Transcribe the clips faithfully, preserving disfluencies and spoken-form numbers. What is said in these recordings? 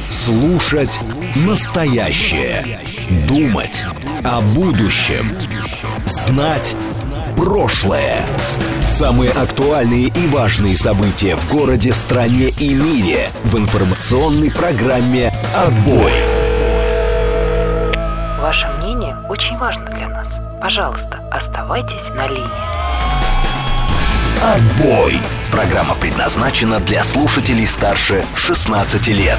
Слушать настоящее. Думать о будущем. Знать прошлое. Самые актуальные и важные события в городе, стране и мире в информационной программе «Отбой». Ваше мнение очень важно для нас. Пожалуйста, оставайтесь на линии. «Отбой». Программа предназначена для слушателей старше шестнадцати лет.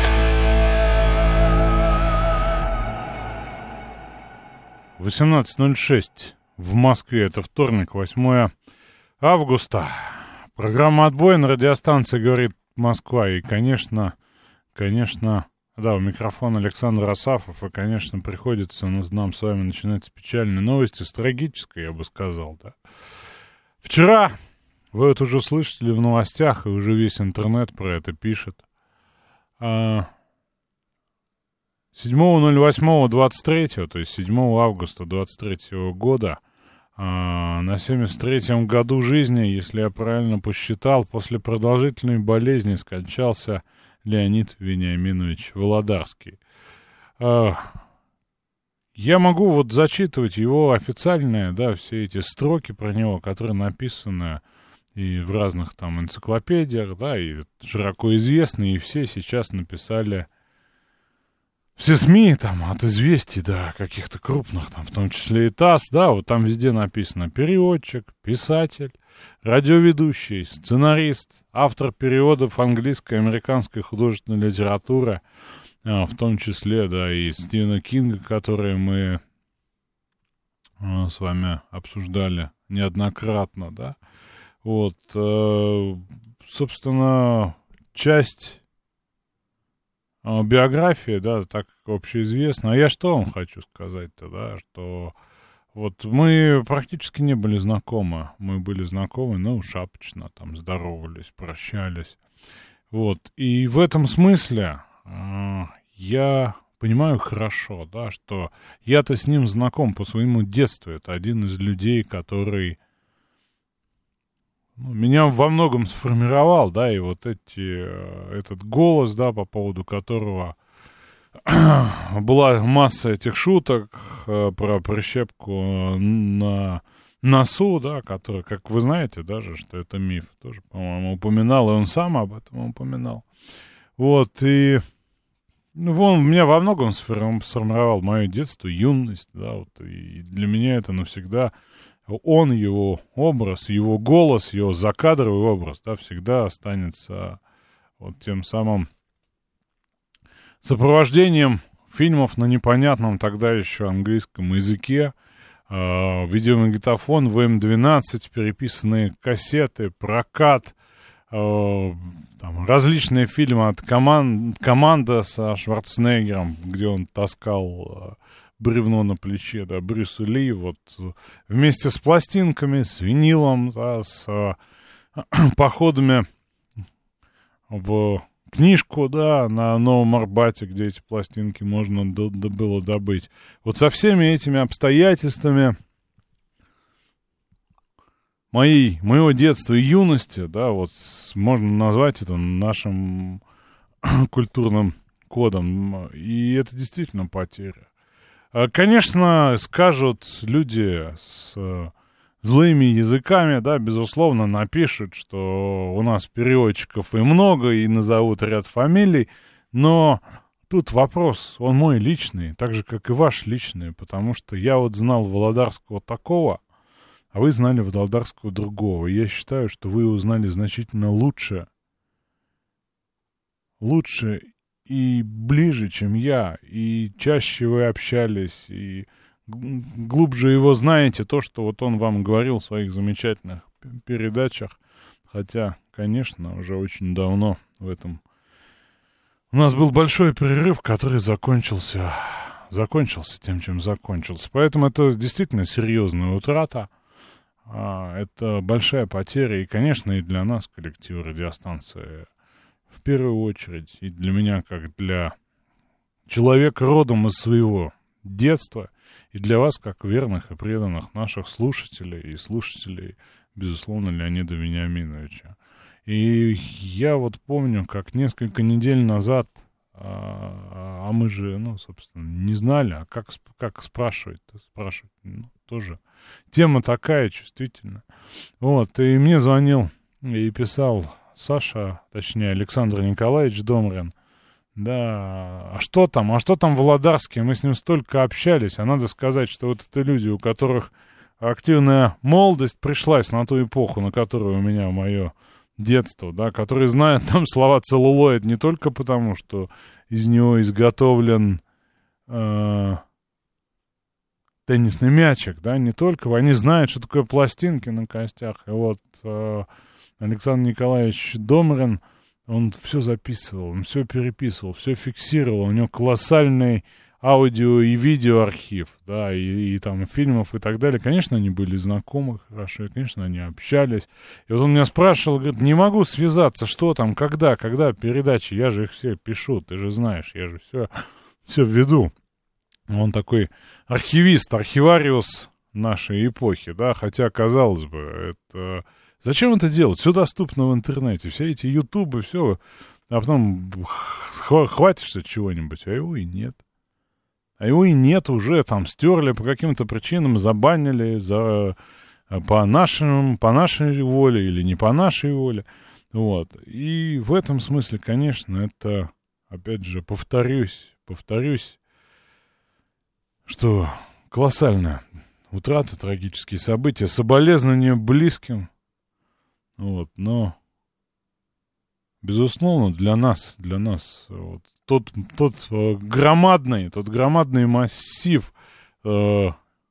восемнадцать ноль шесть в Москве. Это вторник, восьмое августа. Программа «Отбой» на радиостанции «Говорит Москва». И, конечно, конечно, да, у микрофона Александр Асафов. И, конечно, приходится нам с вами начинать с печальной новости, с трагической, я бы сказал, да. Вчера, вы это уже слышали в новостях, и уже весь интернет про это пишет. седьмого ноль восьмого двадцать третьего, то есть седьмого августа двадцать третьего года, на семьдесят третьем году жизни, если я правильно посчитал, после продолжительной болезни скончался Леонид Вениаминович Володарский. Я могу вот зачитывать его официальные, да, все эти строки про него, которые написаны и в разных там энциклопедиях, да, и широко известны, и все сейчас написали, все СМИ там от «Известий» до каких-то крупных, там, в том числе и ТАСС, да, вот там везде написано переводчик, писатель, радиоведущий, сценарист, автор переводов английской и американской художественной литературы, а, в том числе, да, и Стивена Кинга, которые мы а, с вами обсуждали неоднократно, да. Вот, э, собственно, часть э, биографии, да, так общеизвестна. А я что вам хочу сказать-то, да, что вот мы практически не были знакомы. Мы были знакомы, ну, шапочно, там, здоровались, прощались. Вот, и в этом смысле э, я понимаю хорошо, да, что я-то с ним знаком по своему детству. Это один из людей, который меня во многом сформировал, да, и вот эти, этот голос, да, по поводу которого была масса этих шуток э, про прищепку на носу, да, который, как вы знаете, даже, что это миф, тоже, по-моему, упоминал, и он сам об этом упоминал. Вот, и ну, он меня во многом сформировал мое детство, юность, да, вот, и для меня это навсегда... Он, его образ, его голос, его закадровый образ, да, всегда останется вот тем самым сопровождением фильмов на непонятном тогда еще английском языке, э, видеомагнитофон вэ эм двенадцать, переписанные кассеты, прокат, э, там, различные фильмы от команд, «Команда» со Шварценеггером, где он таскал... Э, бревно на плече, да, Брюса Ли, вот, вместе с пластинками, с винилом, да, с а, походами в книжку, да, на Новом Арбате, где эти пластинки можно до, до было добыть. Вот со всеми этими обстоятельствами моей, моего детства и юности, да, вот, можно назвать это нашим культурным кодом, и это действительно потеря. Конечно, скажут люди с злыми языками, да, безусловно, напишут, что у нас переводчиков и много, и назовут ряд фамилий, но тут вопрос, он мой личный, так же, как и ваш личный, потому что я вот знал Володарского такого, а вы знали Володарского другого, и я считаю, что вы его знали значительно лучше, лучше и ближе, чем я, и чаще вы общались, и глубже его знаете, то, что вот он вам говорил в своих замечательных передачах, хотя, конечно, уже очень давно в этом у нас был большой перерыв, который закончился, закончился тем, чем закончился. Поэтому это действительно серьезная утрата, это большая потеря, и, конечно, и для нас, коллектива радиостанции, в первую очередь, и для меня, как для человека родом из своего детства, и для вас, как верных и преданных наших слушателей и слушателей, безусловно, Леонида Вениаминовича. И я вот помню, как несколько недель назад а, а мы же, ну, собственно, не знали, а как, как спрашивать-то, спрашивать, ну, тоже тема такая чувствительная. Вот, и мне звонил и писал Саша, точнее, Александр Николаевич Домрин. Да, а что там, а что там в Володарске? Мы с ним столько общались, а надо сказать, что вот это люди, у которых активная молодость пришлась на ту эпоху, на которую у меня мое детство, да, которые знают там слова целлулоид не только потому, что из него изготовлен э, теннисный мячик, да, не только, они знают, что такое пластинки на костях. И вот э, Александр Николаевич Домрин, он все записывал, он все переписывал, все фиксировал. У него колоссальный аудио и видео архив, да, и, и там фильмов и так далее. Конечно, они были знакомы хорошо, и, конечно, они общались. И вот он меня спрашивал, говорит, не могу связаться, что там, когда, когда передачи, я же их все пишу, ты же знаешь, я же все, все веду. Он такой архивист, архивариус нашей эпохи, да, хотя, казалось бы, это... Зачем это делать? Все доступно в интернете, все эти ютубы, все, а потом хватишься чего-нибудь, а его и нет. А его и нет уже, там, стерли по каким-то причинам, забанили за, по, нашим, по нашей воле или не по нашей воле. Вот. И в этом смысле, конечно, это, опять же, повторюсь, повторюсь, что колоссальная утрата, трагические события, соболезнования близким. Вот, но, безусловно, для нас, для нас, вот, тот, тот э, громадный, тот громадный массив э,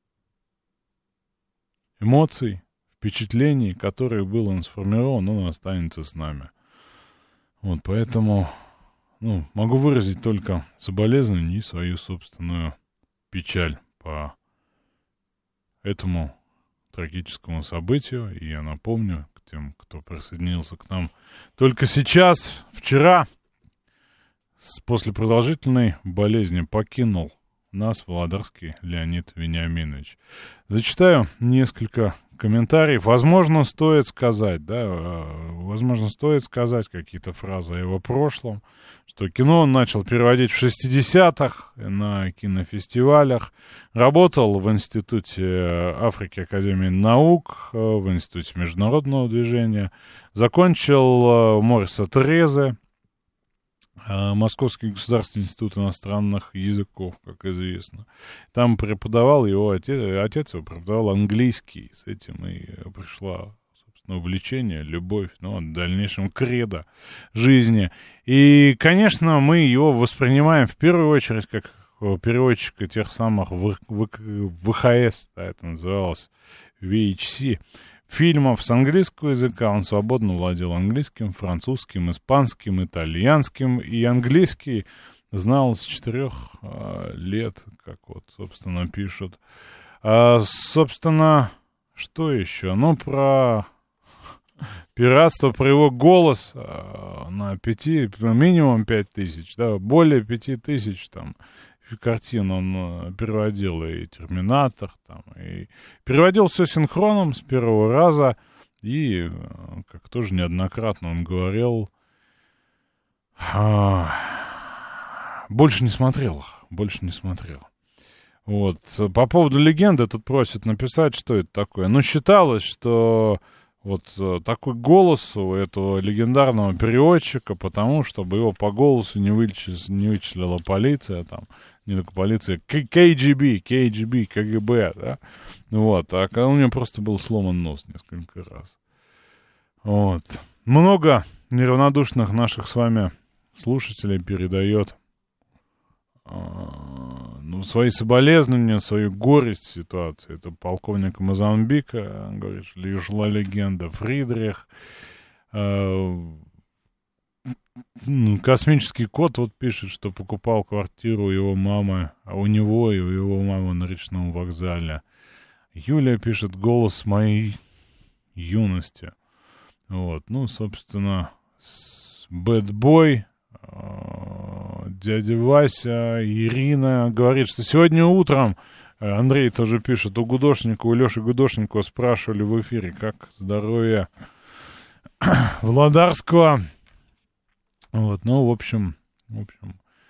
эмоций, впечатлений, который был он сформирован, он останется с нами. Вот, поэтому, ну, могу выразить только соболезнование и свою собственную печаль по этому трагическому событию. И я напомню тем, кто присоединился к нам только сейчас, вчера, с, после продолжительной болезни покинул нас володарский Леонид Вениаминович. Зачитаю несколько комментариев. Возможно, стоит сказать, да, возможно, стоит сказать какие-то фразы о его прошлом, что кино он начал переводить в шестидесятых на кинофестивалях, работал в Институте Африки Академии наук, в Институте международного движения, закончил Мориса Терезе, Московский государственный институт иностранных языков, как известно. Там преподавал его отец, отец его преподавал английский. С этим и пришла, собственно, увлечение, любовь, ну, в дальнейшем кредо жизни. И, конечно, мы его воспринимаем в первую очередь как переводчика тех самых вэ ха эс, да, это называлось ви эйч си, фильмов с английского языка. Он свободно владел английским, французским, испанским, итальянским. И английский знал с четырех э, лет, как вот, собственно, пишут. А, собственно, что еще? Ну, про пиратство, про его голос э, на пяти, минимум пять тысяч, да, более пяти тысяч там картин он переводил, и «Терминатор», там, и переводил все синхроном с первого раза, и, как тоже неоднократно он говорил, а, больше не смотрел их, больше не смотрел. Вот. По поводу легенды тут просят написать, что это такое. Ну, считалось, что вот такой голос у этого легендарного переводчика, потому чтобы его по голосу не, вычислила, не вычислила полиция, там, не только полиция, кей джи би, кей джи би, ка гэ бэ, да, вот, а у него просто был сломан нос несколько раз. Вот. Много неравнодушных наших с вами слушателей передает ну, свои соболезнования, свою горесть ситуации. Это полковник Мозамбика, говорит, что жила легенда, Фридрих, Космический кот вот пишет, что покупал квартиру у его мамы, а у него и у его мамы на речном вокзале. Юлия пишет, голос моей юности. Вот, ну, собственно, Бэтбой, дядя Вася, Ирина говорит, что сегодня утром, Андрей тоже пишет, у Гудошника, у Леши Гудошникова спрашивали в эфире, как здоровье Володарского. Вот, ну, в общем, в общем,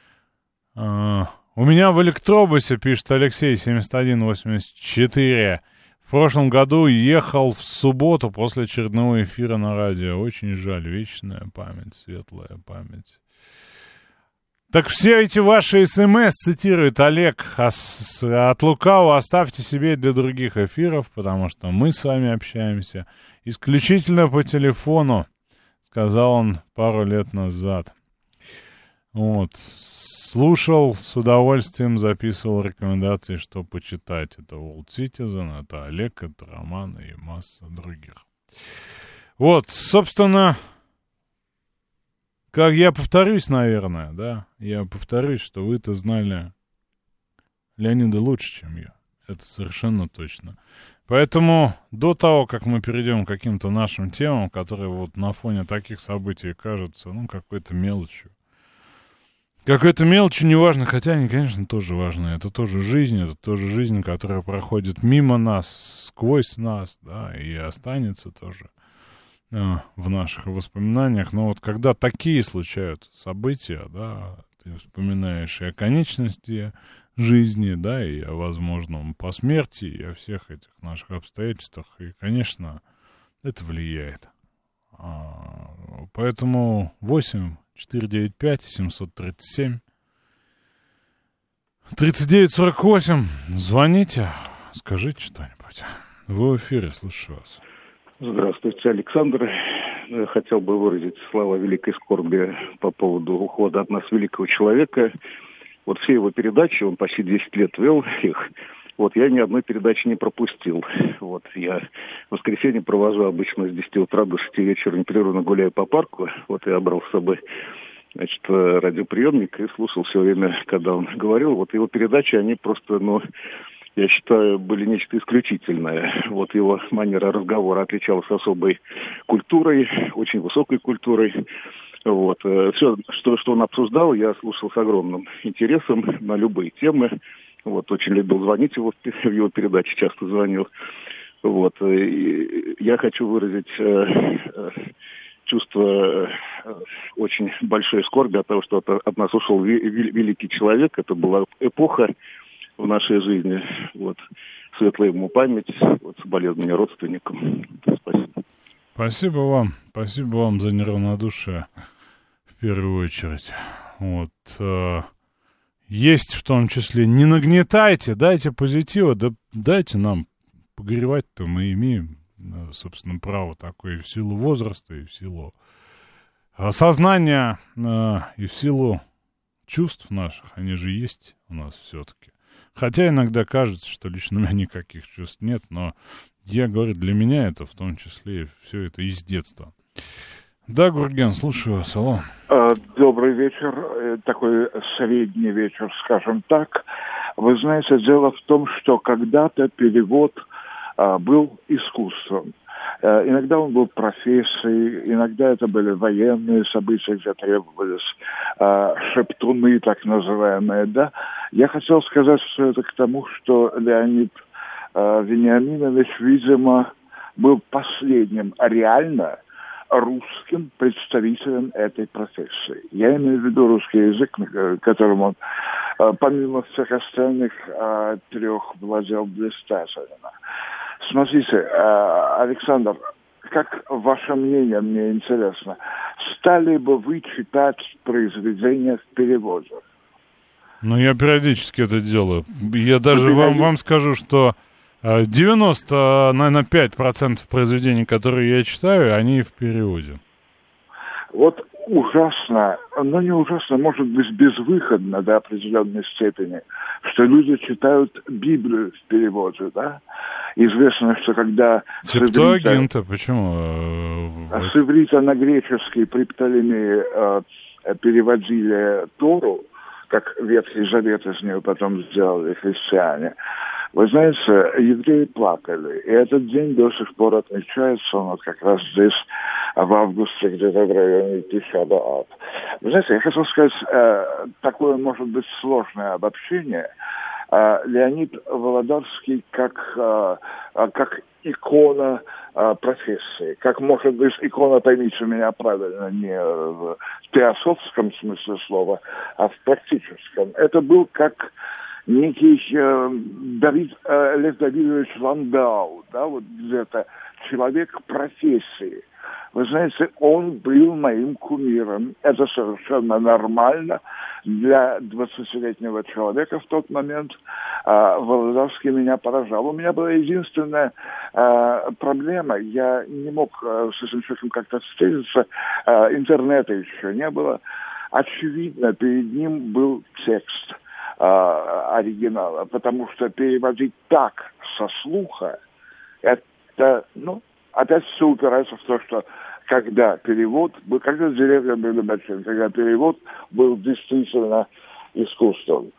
А, у меня в электробусе, пишет Алексей, семьдесят один восемьдесят четыре. В прошлом году ехал в субботу после очередного эфира на радио. Очень жаль, вечная память, светлая память. Так все эти ваши смс, цитирует Олег, от лукавого оставьте себе для других эфиров, потому что мы с вами общаемся исключительно по телефону, сказал он пару лет назад. Вот. Слушал, с удовольствием записывал рекомендации, что почитать. Это World Citizen, это Олег, это Роман и масса других. Вот, собственно, как я повторюсь, наверное, да, я повторюсь, что вы-то знали Леонида лучше, чем я. Это совершенно точно. Поэтому до того, как мы перейдем к каким-то нашим темам, которые вот на фоне таких событий кажутся, ну, какой-то мелочью, какой-то мелочью неважно, хотя они, конечно, тоже важны. Это тоже жизнь, это тоже жизнь, которая проходит мимо нас, сквозь нас, да, и останется тоже э, в наших воспоминаниях. Но вот когда такие случаются события, да, ты вспоминаешь и о конечности жизни, да, и о возможном посмертии, и о всех этих наших обстоятельствах, и, конечно, это влияет. А, поэтому восемь четыре девять пять семьсот тридцать семь тридцать девять сорок восемь. Звоните, скажите что-нибудь. Вы в эфире, слушаю вас. Здравствуйте, Александр. Я хотел бы выразить слова великой скорби по поводу ухода от нас великого человека. Вот все его передачи, он почти десять лет вел их. Вот я ни одной передачи не пропустил. Вот я в воскресенье провожу обычно с десяти утра до шести вечера, непрерывно гуляю по парку. Вот я брал с собой, значит, радиоприемник и слушал все время, когда он говорил. Вот его передачи, они просто, ну, я считаю, были нечто исключительное. Вот его манера разговора отличалась особой культурой, очень высокой культурой. Вот. Все, что, что он обсуждал, я слушал с огромным интересом на любые темы. Вот, очень любил звонить его, в его передаче часто звонил. Вот, и я хочу выразить э, э, чувство э, очень большой скорби от того, что от, от нас ушел ви, ви, великий человек. Это была эпоха в нашей жизни. Вот, светлая ему память, вот, соболезнования родственникам. Спасибо. Спасибо вам. Спасибо вам за неравнодушие в первую очередь. Вот. Э... Есть в том числе, не нагнетайте, дайте позитива, да дайте нам погревать-то, мы имеем, собственно, право такое и в силу возраста, и в силу осознания, и в силу чувств наших, они же есть у нас все-таки. Хотя иногда кажется, что лично у меня никаких чувств нет, но я говорю, для меня это в том числе все это из детства. Да, Гурген, слушаю вас, алло. Добрый вечер, такой средний вечер, скажем так. Вы знаете, дело в том, что когда-то перевод а, был искусством. А, иногда он был профессией, иногда это были военные события, где требовались а, шептуны, так называемые, да. Я хотел сказать все это к тому, что Леонид а, Вениаминович, видимо, был последним реально русским представителем этой профессии. Я имею в виду русский язык, которым он, помимо всех остальных трех, владел блистательно. Смотрите, Александр, как ваше мнение, мне интересно, стали бы вы читать произведения в переводе? Ну, я периодически это делаю. Я даже вам, вам скажу, что девяносто, наверное, пять процентов произведений, которые я читаю, они в переводе. Вот ужасно, но не ужасно, может быть, безвыходно до определенной степени, что люди читают Библию в переводе, да? Известно, что когда... Септуагинта, почему? С иврита на греческий при Птолемее э, переводили Тору, как Ветхий Завет из нее потом сделали христиане. Вы знаете, евреи плакали, и этот день до сих пор отмечается, он вот как раз здесь, в августе, где-то в районе Тиша б'Ав. Вы знаете, я хотел сказать, э, такое, может быть, сложное обобщение. Э, Леонид Володарский, как, э, как икона а, профессии. Как может быть икона, поймите меня правильно, не в теософском смысле слова, а в практическом. Это был как некий э, Давид, э, Лев Давидович Ландау, да, вот где-то человек профессии. Вы знаете, он был моим кумиром. Это совершенно нормально для двадцатилетнего человека в тот момент. А, Володарский меня поражал. У меня была единственная а, проблема. Я не мог а, с этим человеком как-то встретиться. А, интернета еще не было. Очевидно, перед ним был текст а, оригинала, потому что переводить так со слуха, это, ну, опять все упирается в то, что когда перевод был, когда деревья были большими, когда перевод был действительно искусством.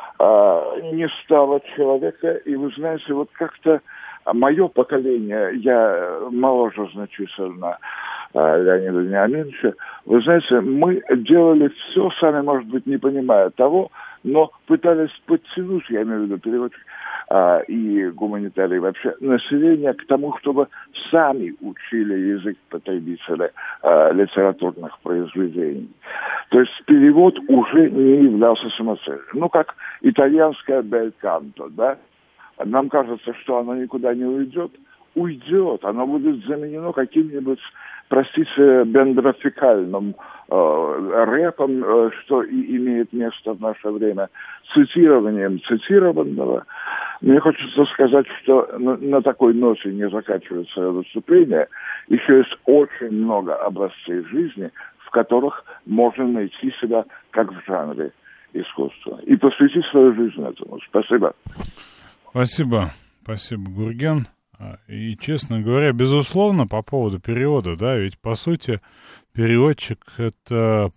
А, не стало человека, и вы знаете, вот как-то мое поколение, я моложе значительно а, Леонида Вениаминовича, вы знаете, мы делали все, сами, может быть, не понимая того, но пытались подтянуть, я имею в виду переводчик, а, и гуманитарии вообще, население к тому, чтобы сами учили язык потребителя а, литературных произведений. То есть перевод уже не являлся самоцелью. Ну, как итальянское «бель канто», да? Нам кажется, что оно никуда не уйдет. Уйдет, оно будет заменено каким-нибудь, простите, бендрофикальным э, рэпом, э, что и имеет место в наше время, цитированием цитированного. Мне хочется сказать, что на, на такой ноте не заканчивается выступление. Еще есть очень много областей жизни, в которых можно найти себя как в жанре искусства. И посвятить свою жизнь этому. Спасибо. Спасибо. Спасибо, Гурген. И, честно говоря, безусловно, по поводу перевода, да, ведь, по сути, переводчик — это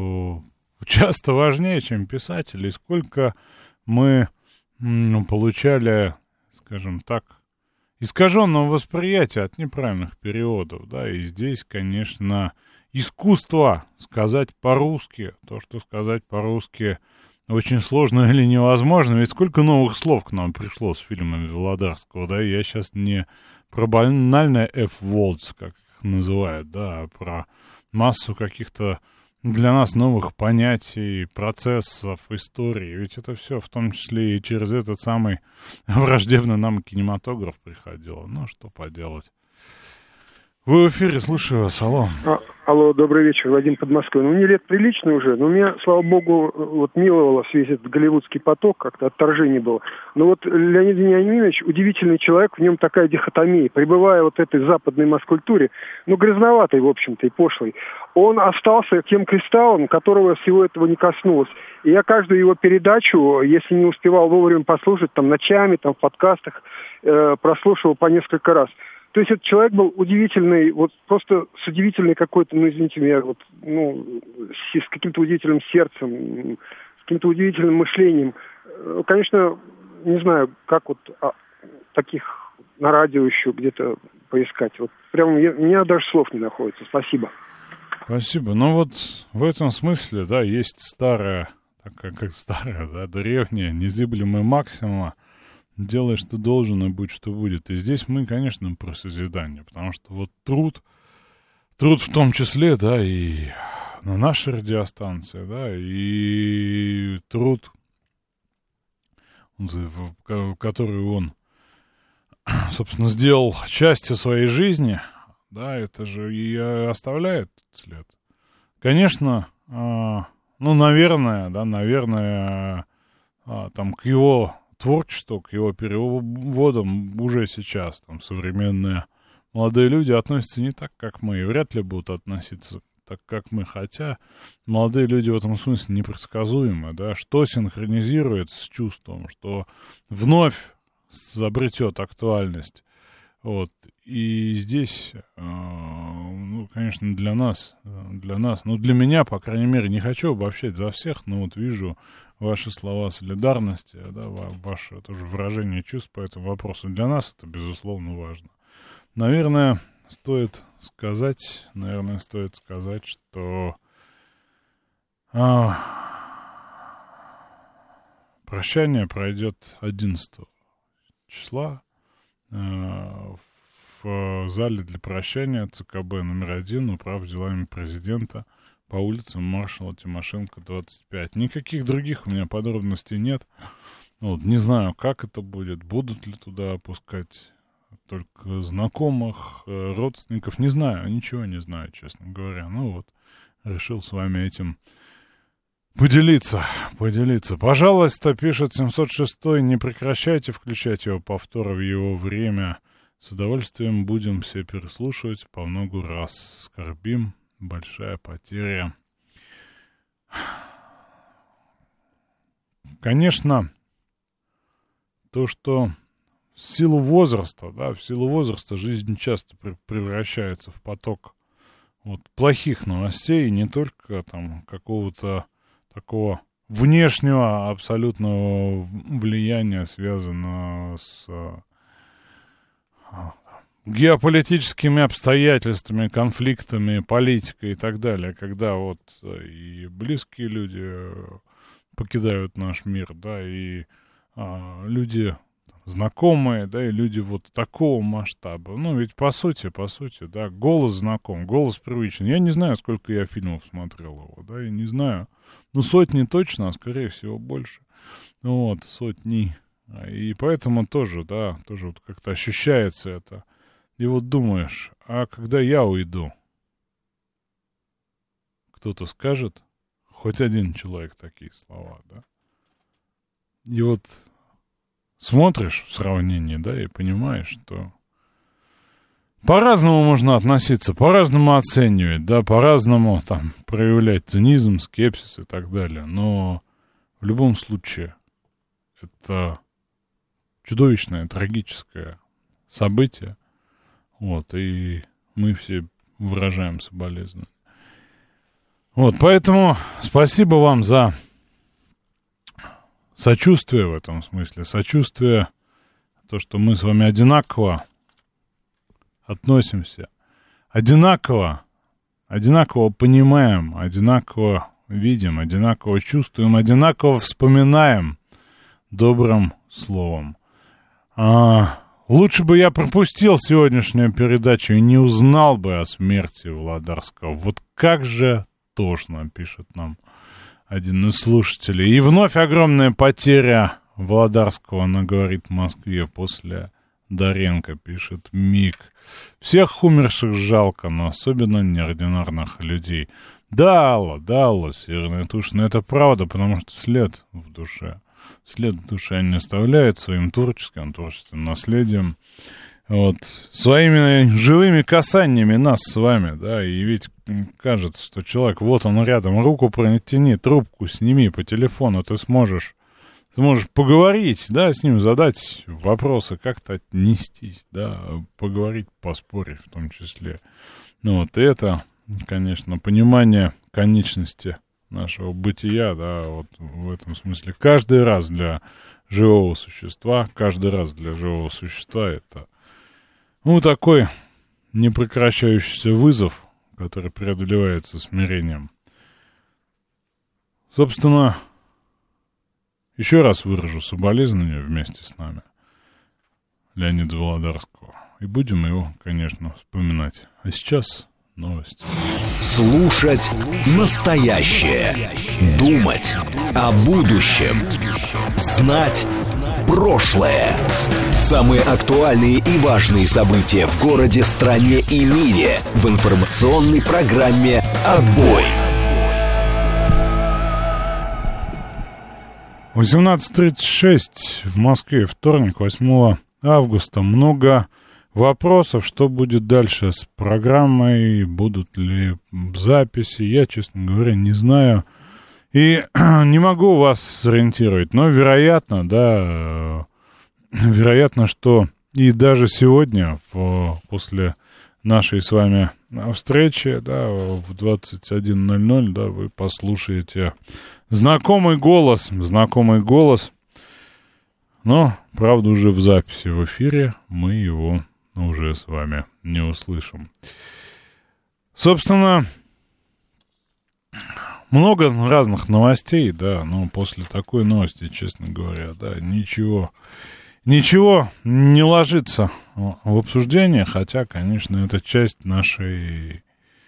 часто важнее, чем писатель. И сколько мы ну, получали, скажем так, искаженного восприятия от неправильных переводов, да, и здесь, конечно, искусство сказать по-русски, то, что сказать по-русски очень сложно или невозможно, ведь сколько новых слов к нам пришло с фильмами Володарского, да, и я сейчас не про банальное F-words, как их называют, да, а про массу каких-то для нас новых понятий, процессов, истории, ведь это все в том числе и через этот самый враждебный нам кинематограф приходило, ну, что поделать. Вы в эфире, слушаю вас, алло. А, алло, добрый вечер, Вадим, Подмосковье. Ну, мне лет прилично уже, но меня, слава богу, вот миловало весь этот голливудский поток, как-то отторжение было. Но вот Леонид Вениаминович удивительный человек, в нем такая дихотомия. Пребывая вот этой западной масс-культуре, ну, грязноватой, в общем-то, и пошлой, он остался тем кристаллом, которого всего этого не коснулось. И я каждую его передачу, если не успевал вовремя послушать, там, ночами, там, в подкастах, э, прослушивал по несколько раз. То есть этот человек был удивительный, вот просто с удивительной какой-то, ну, извините меня, вот, ну, с, с каким-то удивительным сердцем, с каким-то удивительным мышлением. Конечно, не знаю, как вот а, таких на радио еще где-то поискать. Вот прям я, у меня даже слов не находится. Спасибо. Спасибо. Ну вот в этом смысле, да, есть старая, такая как старая, да, древняя, незыблемая максима. Делай, что должен, и будь, что будет. И здесь мы, конечно, про созидание, потому что вот труд, труд в том числе, да, и на нашей радиостанции, да, и труд, который он, собственно, сделал частью своей жизни, да, это же и оставляет след. Конечно, ну, наверное, да, наверное, там к его творчеству, к его переводам уже сейчас там современные молодые люди относятся не так, как мы, и вряд ли будут относиться так, как мы, хотя молодые люди в этом смысле непредсказуемы, да, что синхронизируется с чувством, что вновь обретет актуальность, вот, и здесь, э, ну, конечно, для нас, для нас, ну, для меня, по крайней мере, не хочу обобщать за всех, но вот вижу ваши слова солидарности, да, ваше тоже выражение чувств по этому вопросу. Для нас это, безусловно, важно. Наверное, стоит сказать, наверное, стоит сказать, что а, прощание пройдет одиннадцатого числа а, в зале для прощания ЦКБ номер один управ делами президента по улицам маршала Тимошенко, двадцать пять. Никаких других у меня подробностей нет. Вот, не знаю, как это будет, будут ли туда опускать только знакомых, родственников, не знаю, ничего не знаю, честно говоря. Ну вот, решил с вами этим поделиться, поделиться. Пожалуйста, пишет семьсот шестой, не прекращайте включать его повторы в его время. С удовольствием будем все переслушивать по многу раз. Скорбим, большая потеря. Конечно, то, что в силу возраста, да, в силу возраста жизнь часто превращается в поток вот, плохих новостей, не только там какого-то такого внешнего абсолютного влияния, связанного с геополитическими обстоятельствами, конфликтами, политикой и так далее, когда вот и близкие люди покидают наш мир, да, и а, люди знакомые, да, и люди вот такого масштаба. Ну, ведь по сути, по сути, да, голос знаком, голос привычен. Я не знаю, сколько я фильмов смотрел его, да, я не знаю. Ну, сотни точно, а скорее всего больше. Вот, сотни. И поэтому тоже, да, тоже вот как-то ощущается это. И вот думаешь, а когда я уйду, кто-то скажет, хоть один человек такие слова, да? И вот смотришь в сравнении, да, и понимаешь, что по-разному можно относиться, по-разному оценивать, да, по-разному там проявлять цинизм, скепсис и так далее. Но в любом случае это чудовищное, трагическое событие. Вот, и мы все выражаем соболезнования. Вот, поэтому спасибо вам за сочувствие в этом смысле. Сочувствие, то, что мы с вами одинаково относимся, одинаково, одинаково понимаем, одинаково видим, одинаково чувствуем, одинаково вспоминаем добрым словом. А, лучше бы я пропустил сегодняшнюю передачу и не узнал бы о смерти Володарского. Вот как же тошно, пишет нам один из слушателей. И вновь огромная потеря Володарского, она говорит, в Москве после Доренко, пишет Мик. Всех умерших жалко, но особенно неординарных людей. Да, Алла, да, Алла, Северная Тушина, это правда, потому что след в душе. След в душе они оставляют своим творческим, творческим наследием. Вот, своими живыми касаниями нас с вами, да, и ведь кажется, что человек, вот он рядом, руку протяни, трубку сними по телефону, ты сможешь, ты можешь поговорить, да, с ним, задать вопросы, как-то отнестись, да, поговорить, поспорить в том числе. Ну вот, и это, конечно, понимание конечности нашего бытия, да, вот в этом смысле. Каждый раз для живого существа, каждый раз для живого существа это ну, такой непрекращающийся вызов, который преодолевается смирением. Собственно, еще раз выражу соболезнования вместе с нами Леонида Володарского. И будем его, конечно, вспоминать. А сейчас новости. Слушать настоящее. Думать о будущем. Знать прошлое. Самые актуальные и важные события в городе, стране и мире в информационной программе «Отбой». восемнадцать тридцать шесть в Москве, вторник, восьмого августа. Много вопросов, что будет дальше с программой, будут ли записи, я, честно говоря, не знаю. И не могу вас сориентировать, но вероятно, да, вероятно, что и даже сегодня, в, после нашей с вами встречи, да, в двадцать один ноль ноль, да, вы послушаете знакомый голос, знакомый голос, но, правда, уже в записи в эфире мы его уже с вами не услышим. Собственно, много разных новостей, да, но после такой новости, честно говоря, да, ничего ничего не ложится в обсуждение, хотя, конечно, это часть нашей,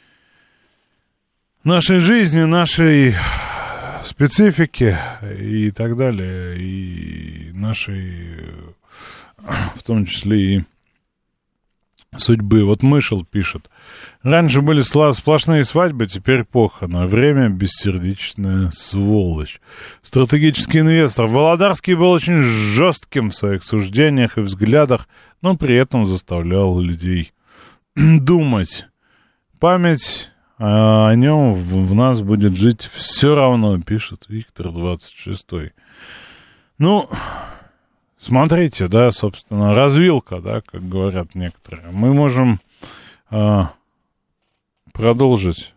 нашей жизни, нашей специфики и так далее, и нашей, в том числе и судьбы. Вот Мышел пишет: раньше были сплошные свадьбы, теперь похороны. Время бессердечная сволочь. Стратегический инвестор. Володарский был очень жестким в своих суждениях и взглядах, но при этом заставлял людей думать. Память о нем в нас будет жить все равно, пишет Виктор двадцать шестой. Ну, смотрите, да, собственно, развилка, да, как говорят некоторые. Мы можем а, продолжить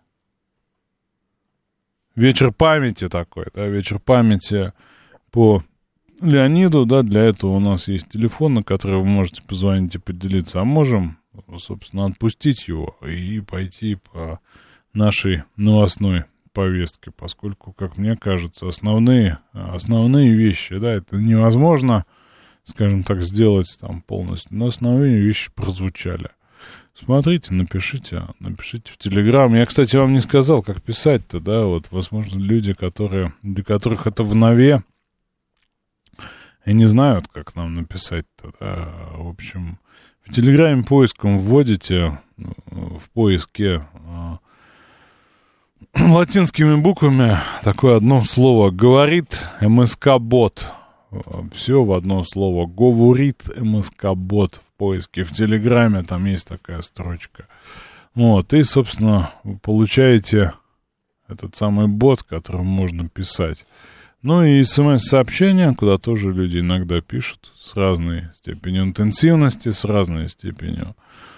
вечер памяти такой, да, вечер памяти по Леониду, да, для этого у нас есть телефон, на который вы можете позвонить и поделиться, а можем, собственно, отпустить его и пойти по нашей новостной повестке, поскольку, как мне кажется, основные, основные вещи, да, это невозможно, скажем так, сделать там полностью, но основные вещи прозвучали. Смотрите, напишите, напишите в Телеграм. Я, кстати, вам не сказал, как писать-то, да, вот, возможно, люди, которые, для которых это в нове, и не знают, как нам написать-то, да, в общем, в Телеграме поиском вводите в поиске латинскими буквами такое одно слово «говорит МСК-бот». Все в одно слово. «Говорит МСК-бот» в поиске. В Телеграме там есть такая строчка. Вот, и, собственно, вы получаете этот самый бот, которым можно писать. Ну и смс-сообщения, куда тоже люди иногда пишут с разной степенью интенсивности, с разной степенью.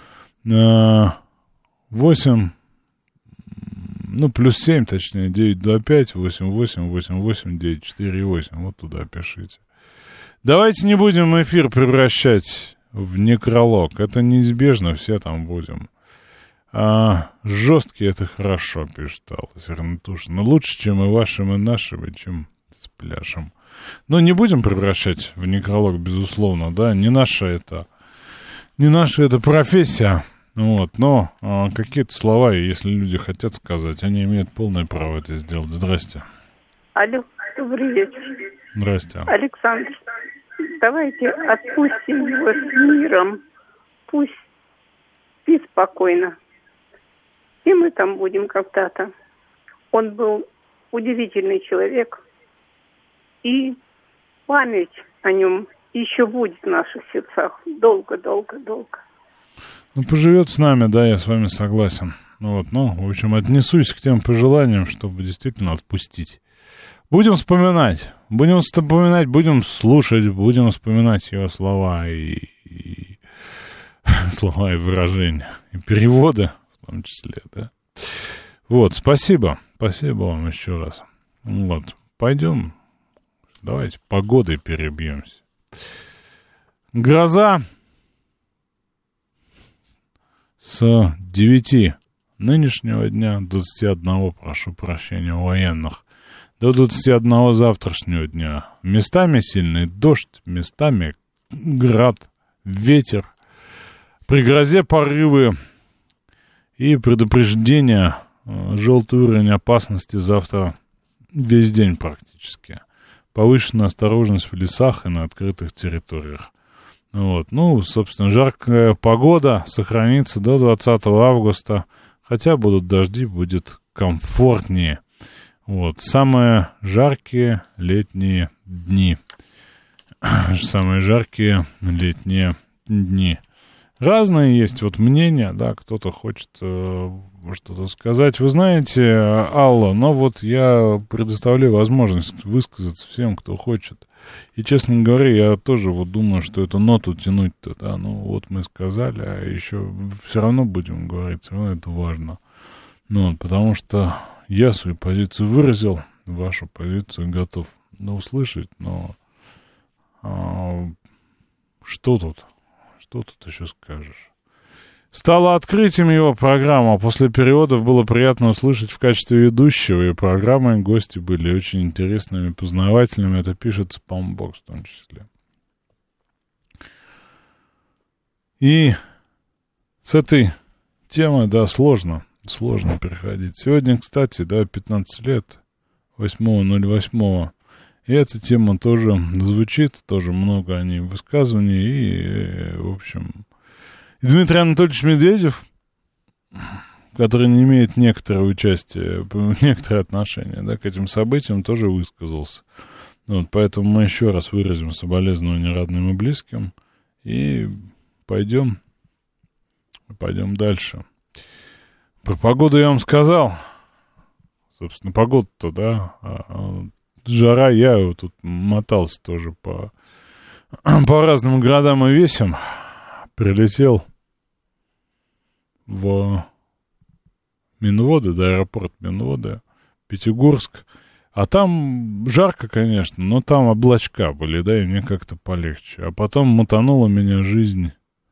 восемь, ну, плюс семь, точнее, девять два пять восемь восемь восемь восемь девять четыре восемь. Вот туда пишите. Давайте не будем эфир превращать в некролог. Это неизбежно, все там будем. А жесткий — это хорошо, пишет Алла Зернатушина. Лучше, чем и вашим, и нашим, и чем с пляжем. Но не будем превращать в некролог, безусловно, да. Не наша это, не наша это профессия. Вот, но а, какие-то слова, если люди хотят сказать, они имеют полное право это сделать. Здрасте. Алло, добрый вечер. Здрасте. Александр, давайте отпустим его с миром. Пусть спит спокойно. И мы там будем когда-то. Он был удивительный человек. И память о нем еще будет в наших сердцах. Долго-долго-долго. Ну, поживет с нами, да, я с вами согласен. Ну, вот, ну, в общем, отнесусь к тем пожеланиям, чтобы действительно отпустить. Будем вспоминать, будем вспоминать, будем слушать, будем вспоминать его слова и, и слова и выражения, и переводы в том числе, да. Вот, спасибо, спасибо вам еще раз. Вот, пойдем, давайте погодой перебьемся. Гроза с девяти нынешнего дня до двадцати одного, прошу прощения, у военных, до двадцати одного завтрашнего дня. Местами сильный дождь, местами град, ветер. При грозе порывы и предупреждение, желтый уровень опасности завтра весь день практически. Повышенная осторожность в лесах и на открытых территориях. Вот. Ну, собственно, жаркая погода сохранится до двадцатого августа, хотя будут дожди, будет комфортнее. Вот. Самые жаркие летние дни. Самые жаркие летние дни. Разные есть вот мнения, да, кто-то хочет э, что-то сказать. Вы знаете, Алла, но вот я предоставляю возможность высказаться всем, кто хочет. И, честно говоря, я тоже вот думаю, что эту ноту тянуть-то, да, ну вот мы сказали, а еще все равно будем говорить, все равно это важно. Ну, вот, потому что я свою позицию выразил, вашу позицию готов, ну, услышать, но а, что тут, что тут еще скажешь? Стало открытием его программа. После переводов было приятно услышать в качестве ведущего, и программы и гости были очень интересными, познавательными. Это пишет Спамбокс в том числе. И с этой темой, да, сложно, сложно переходить. Сегодня, кстати, да, пятнадцать лет, восьмого ноль восьмого. И эта тема тоже звучит, тоже много о ней высказываний. И, в общем, и Дмитрий Анатольевич Медведев, который не имеет некоторое участие, некоторое отношение, да, к этим событиям, тоже высказался. Вот, поэтому мы еще раз выразим соболезнования родным и близким и пойдем, пойдем дальше. Про погоду я вам сказал. Собственно, погода-то, да, жара, я тут мотался тоже по, по разным городам и весям. Прилетел в Минводы, да, аэропорт Минводы, Пятигорск. А там жарко, конечно, но там облачка были, да, и мне как-то полегче. А потом мотанула меня жизнь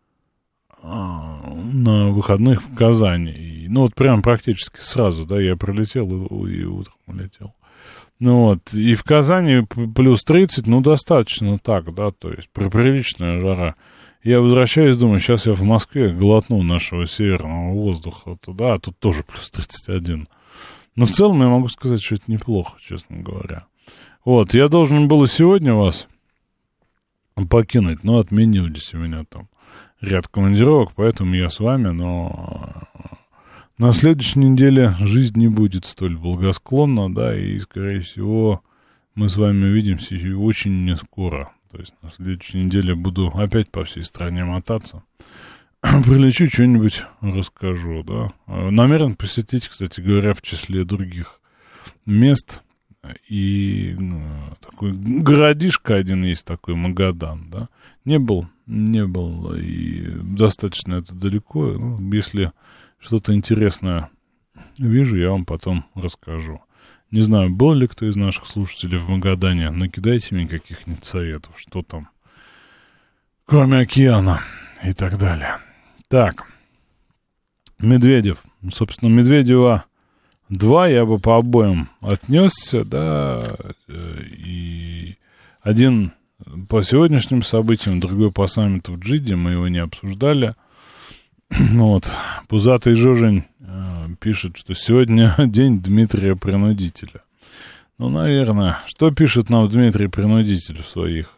на выходных в Казани. И, ну, вот прям практически сразу, да, я прилетел и, и утром улетел. Ну вот, и в Казани плюс тридцать, ну, достаточно так, да, то есть приличная жара. Я возвращаюсь, думаю, сейчас я в Москве глотну нашего северного воздуха туда, а тут тоже плюс тридцать один. Но в целом я могу сказать, что это неплохо, честно говоря. Вот, я должен был и сегодня вас покинуть, но отменились у меня там ряд командировок, поэтому я с вами, но на следующей неделе жизнь не будет столь благосклонна, да, и, скорее всего, мы с вами увидимся очень не скоро. То есть на следующей неделе буду опять по всей стране мотаться. Прилечу, что-нибудь расскажу, да. Намерен посетить, кстати говоря, в числе других мест. И ну, такой городишко один есть такой, Магадан, да. Не был, не был, и достаточно это далеко. Ну, если что-то интересное вижу, я вам потом расскажу. Не знаю, был ли кто из наших слушателей в Магадане. Накидайте мне каких-нибудь советов, что там, кроме океана и так далее. Так, Медведев. Собственно, Медведева два я бы по обоим отнесся, да, и один по сегодняшним событиям, другой по саммиту в Джидде, мы его не обсуждали. Вот, Пузатый Жожень э, пишет, что сегодня день Дмитрия Принудителя. Ну, наверное, что пишет нам Дмитрий Принудитель в своих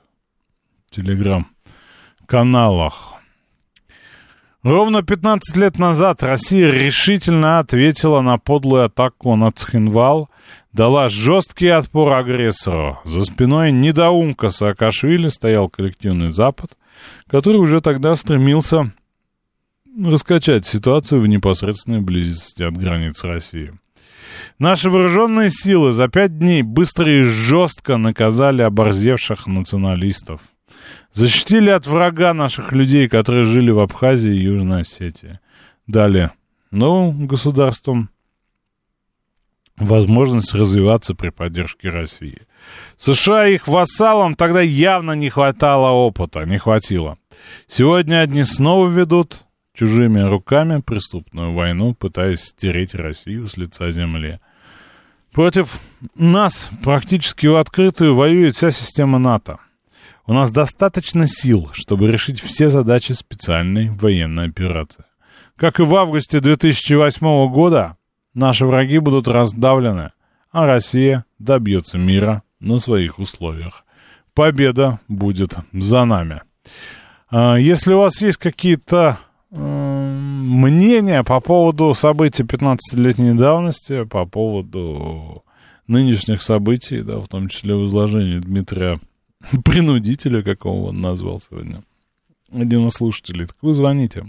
телеграм-каналах? Ровно пятнадцать лет назад Россия решительно ответила на подлую атаку на Цхинвал, дала жесткий отпор агрессору. За спиной недоумка Саакашвили стоял коллективный Запад, который уже тогда стремился раскачать ситуацию в непосредственной близости от границ России. Наши вооруженные силы за пять дней быстро и жестко наказали оборзевших националистов. Защитили от врага наших людей, которые жили в Абхазии и Южной Осетии. Дали новым государствам возможность развиваться при поддержке России. США и их вассалам тогда явно не хватало опыта, не хватило. Сегодня одни снова ведут чужими руками преступную войну, пытаясь стереть Россию с лица земли. Против нас практически в открытую воюет вся система НАТО. У нас достаточно сил, чтобы решить все задачи специальной военной операции. Как и в августе две тысячи восьмого года, наши враги будут раздавлены, а Россия добьется мира на своих условиях. Победа будет за нами. Если у вас есть какие-то мнения по поводу событий пятнадцатилетней давности, по поводу нынешних событий, да, в том числе в изложении Дмитрия Принудителя, как он назвал сегодня один из слушателей, так вы звоните.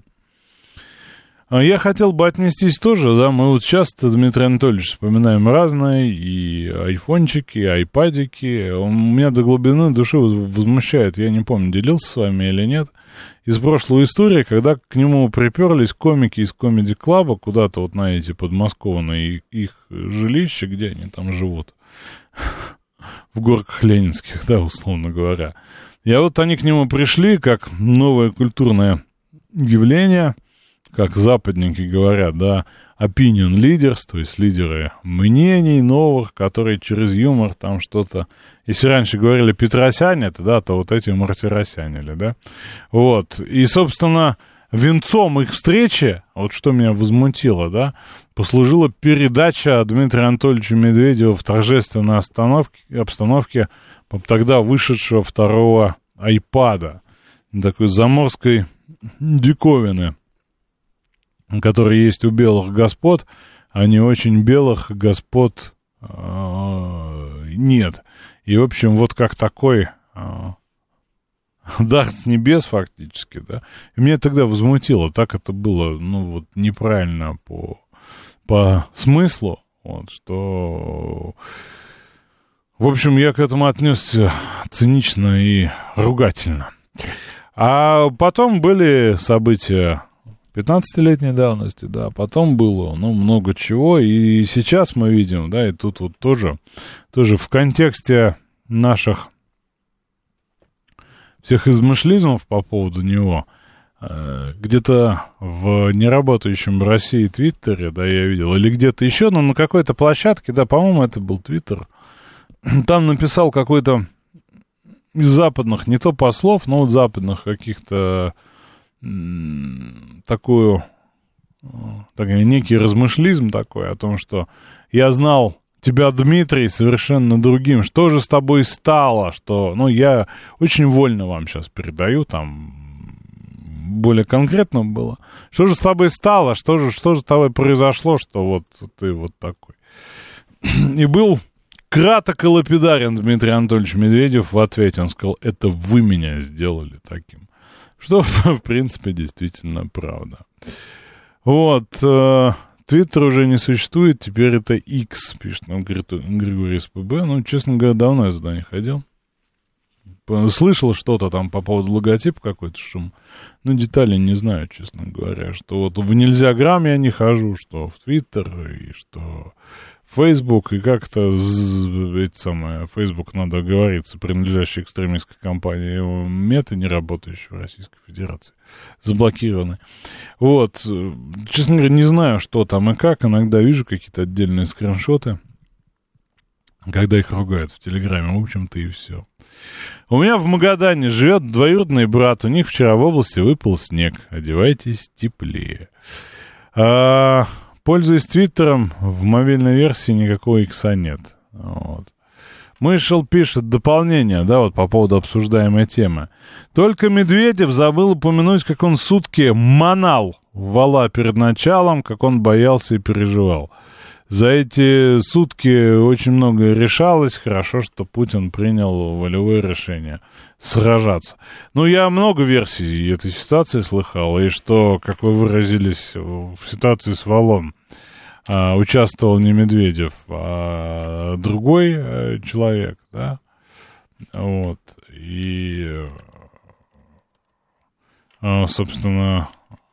Я хотел бы отнестись тоже, да, мы вот часто, Дмитрий Анатольевич, вспоминаем разные, и айфончики, и айпадики. Он меня до глубины души возмущает, я не помню, делился с вами или нет, из прошлой истории, когда к нему приперлись комики из комеди-клаба куда-то вот на эти подмосковные их жилища, где они там живут, в горках ленинских, да, условно говоря. И вот они к нему пришли как новое культурное явление, как западники говорят, да, opinion leaders, то есть лидеры мнений новых, которые через юмор там что-то... Если раньше говорили Петросяне, то, да, то вот эти мартиросянили, да. Вот. И, собственно, венцом их встречи, вот что меня возмутило, да, послужила передача Дмитрия Анатольевича Медведева в торжественной обстановке, обстановке тогда вышедшего второго айпада, такой заморской диковины, который есть у белых господ, а не очень белых господ э, нет. И, в общем, вот как такой э, дар с небес фактически, да. И меня тогда возмутило, так это было, ну, вот неправильно по, по смыслу, вот, что... В общем, я к этому отнесся цинично и ругательно. А потом были события пятнадцатилетней давности, да, потом было, ну, много чего, и сейчас мы видим, да, и тут вот тоже, тоже в контексте наших всех измышлизмов по поводу него, э, где-то в неработающем в России Твиттере, да, я видел, или где-то еще, но на какой-то площадке, да, по-моему, это был Твиттер, там написал какой-то из западных, не то послов, но вот западных каких-то такую, такой некий размышлизм такой о том, что я знал тебя, Дмитрий, совершенно другим. Что же с тобой стало? Что, ну, я очень вольно вам сейчас передаю, там более конкретно было. Что же с тобой стало? Что же, что же с тобой произошло, что вот ты вот такой? И был краток и лапидарен Дмитрий Анатольевич Медведев в ответе. Он сказал, это вы меня сделали таким. Что, в принципе, действительно правда. Вот, Твиттер э, уже не существует, теперь это X, пишет нам Григорий СПБ. Ну, честно говоря, давно я туда не ходил. Слышал что-то там по поводу логотипа какой-то шум. Ну, детали не знаю, честно говоря. Что вот в Нельзяграм я не хожу, что в Твиттер, и что... Facebook, и как-то эти самые, Facebook, надо говориться, принадлежащей экстремистской компании Мета, не работающей в Российской Федерации, заблокированы. Вот, честно говоря, не знаю, что там и как, иногда вижу какие-то отдельные скриншоты, когда их ругают в Телеграме, в общем-то, и все. У меня в Магадане живет двоюродный брат, у них вчера в области выпал снег, одевайтесь теплее. А... Пользуясь Твиттером, в мобильной версии никакого икса нет. Вот. Мышел пишет дополнение, да, вот по поводу обсуждаемой темы. Только Медведев забыл упомянуть, как он сутки манал вала перед началом, как он боялся и переживал. За эти сутки очень многое решалось. Хорошо, что Путин принял волевое решение сражаться. Ну, я много версий этой ситуации слыхал, и что, как вы выразились, в ситуации с валом а, участвовал не Медведев, а другой а, человек, да, вот, и, а, собственно...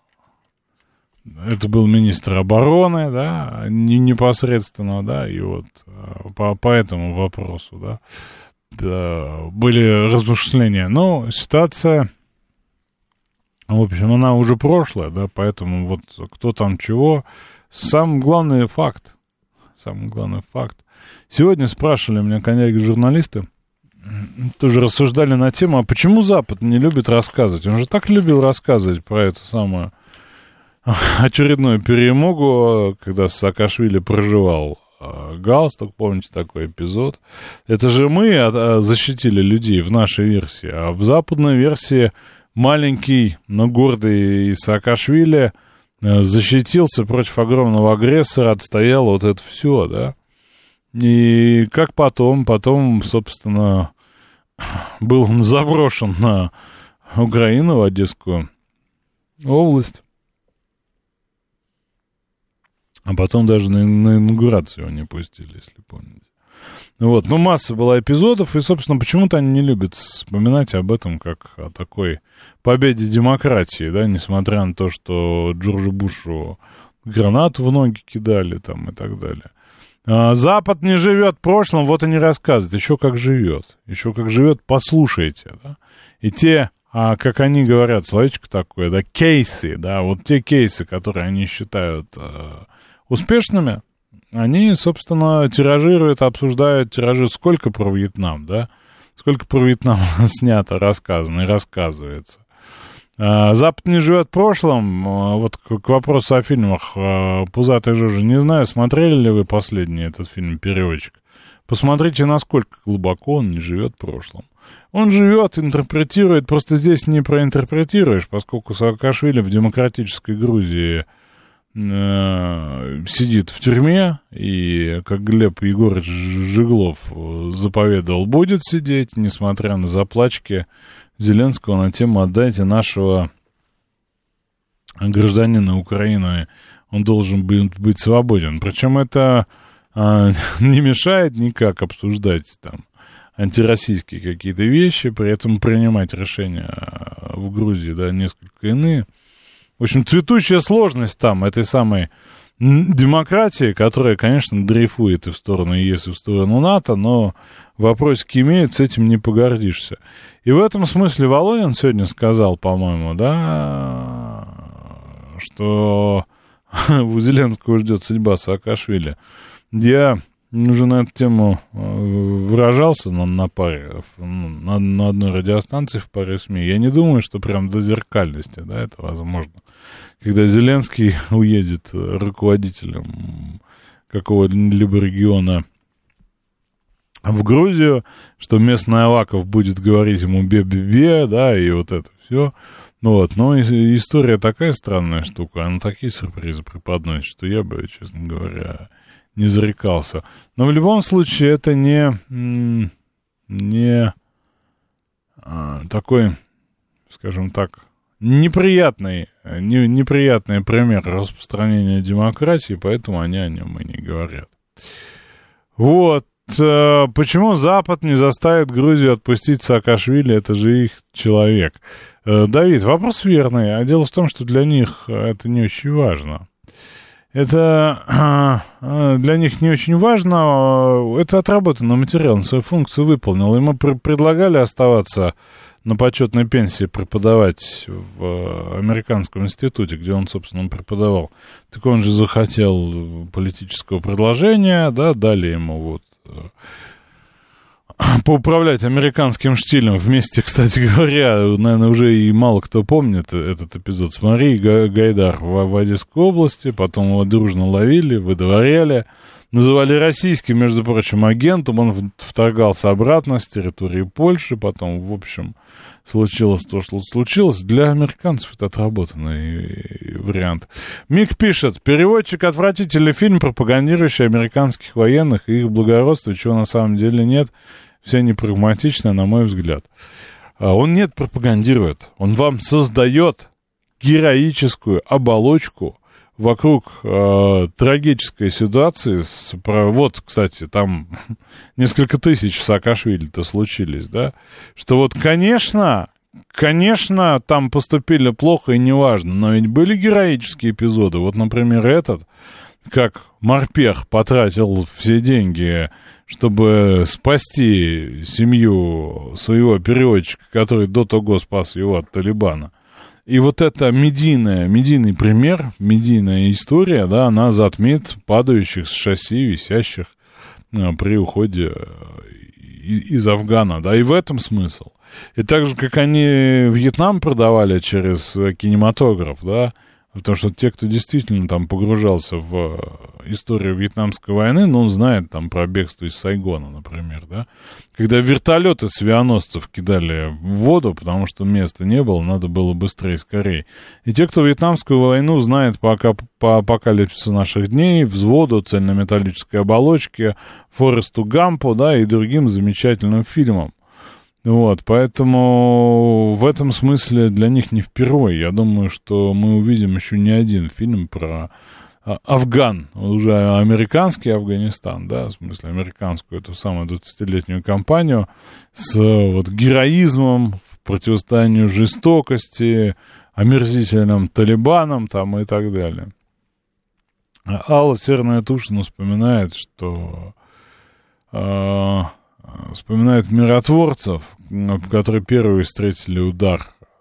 Это был министр обороны, да, не непосредственно, да, и вот по, по этому вопросу, да, да, были размышления. Но ситуация, в общем, она уже прошлая, да, поэтому вот кто там чего, самый главный факт, самый главный факт. Сегодня спрашивали меня коллеги-журналисты, тоже рассуждали на тему, а почему Запад не любит рассказывать? Он же так любил рассказывать про эту самую очередную перемогу, когда Саакашвили проживал галстук, помните такой эпизод? Это же мы защитили людей в нашей версии, а в западной версии маленький, но гордый Саакашвили защитился против огромного агрессора, отстоял вот это все, да? И как потом, потом, собственно, был заброшен на Украину, в Одесскую область. А потом даже на, на инаугурацию его не пустили, если помните. Вот, ну, масса была эпизодов, и, собственно, почему-то они не любят вспоминать об этом как о такой победе демократии, да, несмотря на то, что Джорджу Бушу гранату в ноги кидали там и так далее. А Запад не живет прошлым, вот и не рассказывает, еще как живет, еще как живет, послушайте, да. И те а, как они говорят, словечко такое, да, кейсы, да, вот те кейсы, которые они считают а, успешными, они, собственно, тиражируют, обсуждают, тиражируют, сколько про Вьетнам, да, сколько про Вьетнам снято, рассказано и рассказывается. Запад не живет прошлым. Вот к вопросу о фильмах «Пузатый Жожа», не знаю, смотрели ли вы последний этот фильм «Переводчик». Посмотрите, насколько глубоко он не живет прошлым. Он живет, интерпретирует, просто здесь не проинтерпретируешь, поскольку Саакашвили в демократической Грузии э, сидит в тюрьме, и, как Глеб Егорович Жиглов заповедовал, будет сидеть, несмотря на заплачки Зеленского на тему «Отдайте нашего гражданина Украины, он должен быть, быть свободен». Причем это а, не мешает никак обсуждать там антироссийские какие-то вещи, при этом принимать решения в Грузии, да, несколько иные. В общем, цветущая сложность там этой самой демократии, которая, конечно, дрейфует и в сторону ЕС, и в сторону НАТО, но вопросики имеют, с этим не погордишься. И в этом смысле Володин сегодня сказал, по-моему, да, что у Зеленского ждет судьба Саакашвили. Я уже на эту тему выражался на, на паре, на, на одной радиостанции в паре СМИ. Я не думаю, что прям до зеркальности, да, это возможно. Когда Зеленский уедет руководителем какого-либо региона в Грузию, что местный Аваков будет говорить ему бе-бе-бе, да, и вот это все. Ну вот, но история такая странная штука, она такие сюрпризы преподносит, что я бы, честно говоря, не зарекался. Но в любом случае это не, не а, такой, скажем так, неприятный, не, неприятный пример распространения демократии, поэтому они о нем и не говорят. Вот. Почему Запад не заставит Грузию отпустить Саакашвили? Это же их человек. Давид, вопрос верный. А дело в том, что для них это не очень важно. Это для них не очень важно. Это отработанный материал, он свою функцию выполнил. Ему предлагали оставаться на почетной пенсии преподавать в американском институте, где он, собственно, преподавал. Так он же захотел политического предложения, да, дали ему вот поуправлять американским штилем вместе, кстати говоря, наверное, уже и мало кто помнит этот эпизод. Смотри, Гайдар в, в Одесской области, потом его дружно ловили, выдворяли, называли российским, между прочим, агентом, он вторгался обратно с территории Польши, потом, в общем, случилось то, что случилось. Для американцев это отработанный вариант. Мик пишет: переводчик — отвратительный фильм, пропагандирующий американских военных и их благородство, чего на самом деле нет. Все они прагматичны, на мой взгляд. Он нет пропагандирует, он вам создает героическую оболочку вокруг э, трагической ситуации. С, про, вот, кстати, там несколько тысяч Саакашвили-то случились, да, что вот, конечно, конечно, там поступили плохо и неважно, но ведь были героические эпизоды. Вот, например, этот, как морпех потратил все деньги, чтобы спасти семью своего переводчика, который до того спас его от Талибана. И вот эта медийная, медийный пример, медийная история, да, она затмит падающих с шасси, висящих а, при уходе из Афгана, да, и в этом смысл. И так же, как они Вьетнам продавали через кинематограф, да, потому что те, кто действительно там погружался в историю Вьетнамской войны, ну, он знает там про бегство из Сайгона, например, да, когда вертолеты с авианосцев кидали в воду, потому что места не было, надо было быстрее, скорее. И те, кто Вьетнамскую войну знает по, по апокалипсису наших дней, Взводу, Цельнометаллической оболочке, Форесту Гампу, да, и другим замечательным фильмам. Вот, поэтому в этом смысле для них не впервые. Я думаю, что мы увидим еще не один фильм про Афган, уже американский Афганистан, да, в смысле американскую, эту самую двадцатилетнюю кампанию с вот героизмом, противостоянию жестокости, омерзительным Талибаном там и так далее. Алла Серная Тушина вспоминает, что... Э, вспоминает миротворцев, которые первые встретили удар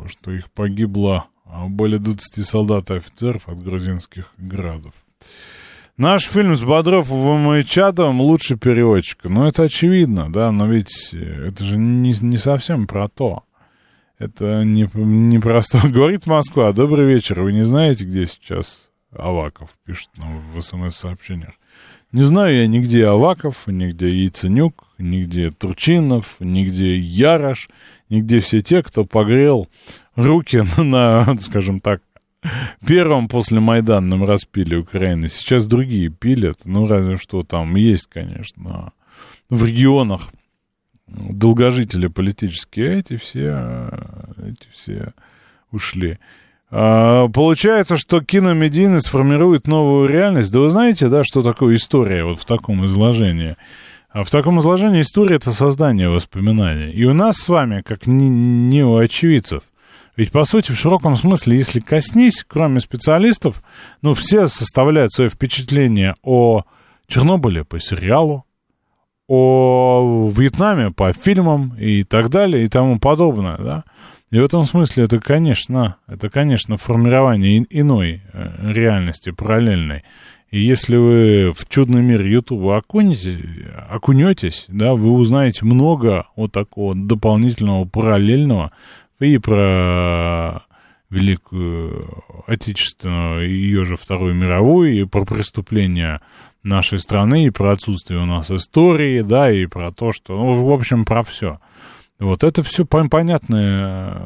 что их погибло более двадцати солдат и офицеров от грузинских градов. Наш фильм с Бодровым и Чадовым лучше переводчика. Ну, это очевидно, да, но ведь это же не, не совсем про то. Это не, не про то. Говорит Москва, добрый вечер, вы не знаете, где сейчас Аваков, пишет нам в СМС-сообщениях. Не знаю я нигде Аваков, нигде Яценюк, нигде Турчинов, нигде Ярош, нигде все те, кто погрел руки на, скажем так, первом после Майданном распиле Украины. Сейчас другие пилят, ну, разве что там есть, конечно, в регионах долгожители политические, эти все, эти все ушли. А, получается, что киномедийность формирует новую реальность. Да вы знаете, да, что такое история вот в таком изложении? А в таком изложении история — это создание воспоминаний. И у нас с вами, как не, не у очевидцев, ведь, по сути, в широком смысле, если коснись, кроме специалистов, ну, все составляют свое впечатление о Чернобыле по сериалу, о Вьетнаме по фильмам и так далее и тому подобное, да. И в этом смысле это, конечно, это, конечно, формирование иной реальности, параллельной. И если вы в чудный мир Ютуба окунетесь, да, вы узнаете много вот такого дополнительного, параллельного, и про Великую Отечественную, и ее же Вторую мировую, и про преступления нашей страны, и про отсутствие у нас истории, да, и про то, что, ну, в общем, про все. Вот это все понятные,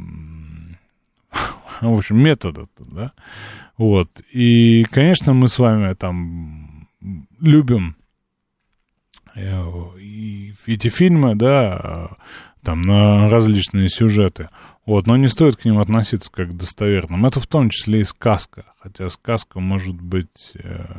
в общем, методы, да. Вот. И, конечно, мы с вами там любим и эти фильмы, да, там, на различные сюжеты. Вот, но не стоит к ним относиться как к достоверным. Это в том числе и сказка. Хотя сказка может быть э,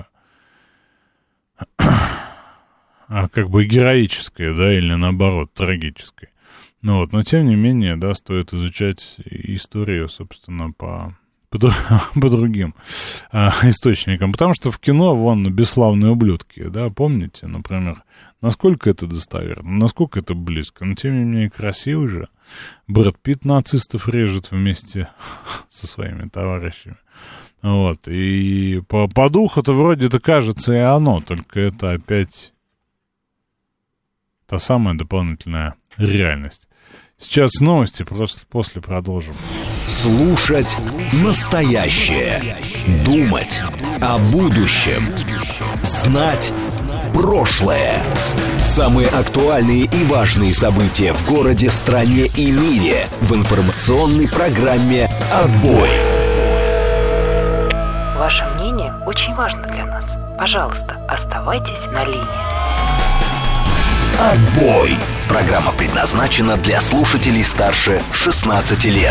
как бы героическая, да, или наоборот, трагическая. Ну вот, но тем не менее, да, стоит изучать историю, собственно, по, по, по другим а, источникам. Потому что в кино, вон, «Бесславные ублюдки», да, помните, например, насколько это достоверно, насколько это близко. Но, тем не менее, красивый же. Брэд Питт нацистов режет вместе со своими товарищами. Вот. И по, по духу-то вроде-то кажется и оно, только это опять та самая дополнительная реальность. Сейчас новости, просто после продолжим. Слушать настоящее. Думать о будущем. Знать прошлое. Самые актуальные и важные события в городе, стране и мире в информационной программе «Отбой». Ваше мнение очень важно для нас. Пожалуйста, оставайтесь на линии. «Отбой». Программа предназначена для слушателей старше шестнадцати лет.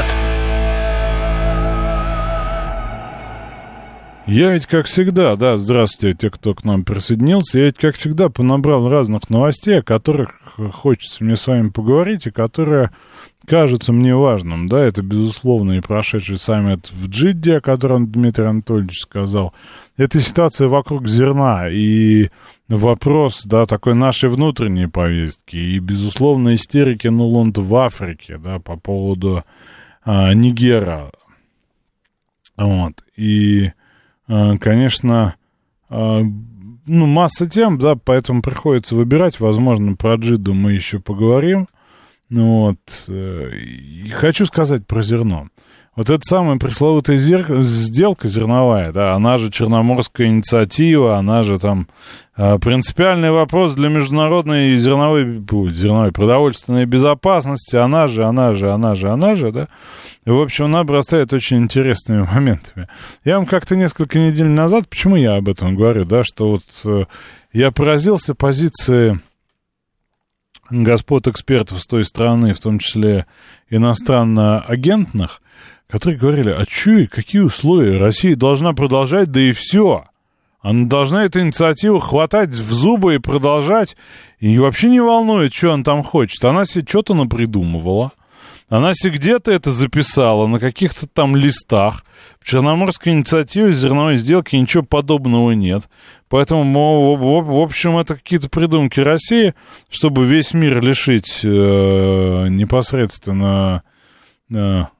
Я ведь, как всегда, да, здравствуйте, те, кто к нам присоединился, я ведь, как всегда, понабрал разных новостей, о которых хочется мне с вами поговорить, и которые кажутся мне важным, да, это, безусловно, и прошедший саммит в Джидде, о котором Дмитрий Анатольевич сказал, это ситуация вокруг зерна, и вопрос, да, такой нашей внутренней повестки, и, безусловно, истерики Нуланд в Африке, да, по поводу а, Нигера, вот, и... Конечно, ну, масса тем, да, поэтому приходится выбирать. Возможно, про Джидду мы еще поговорим. Вот. И хочу сказать про зерно. Вот эта самая пресловутая зер... сделка зерновая, да, она же Черноморская инициатива, она же там принципиальный вопрос для международной зерновой, зерновой продовольственной безопасности, она же, она же, она же, она же, да. И, в общем, она обрастает очень интересными моментами. Я вам как-то несколько недель назад, почему я об этом говорю, да, что вот я поразился позиции господ экспертов с той стороны, в том числе иностранно-агентных, которые говорили, а чё, какие условия? Россия должна продолжать, да и все. Она должна эту инициативу хватать в зубы и продолжать. И вообще не волнует, что она там хочет. Она себе что-то напридумывала. Она себе где-то это записала на каких-то там листах. В Черноморской инициативе зерновой сделки ничего подобного нет. Поэтому, в общем, это какие-то придумки России, чтобы весь мир лишить э, непосредственно... Э,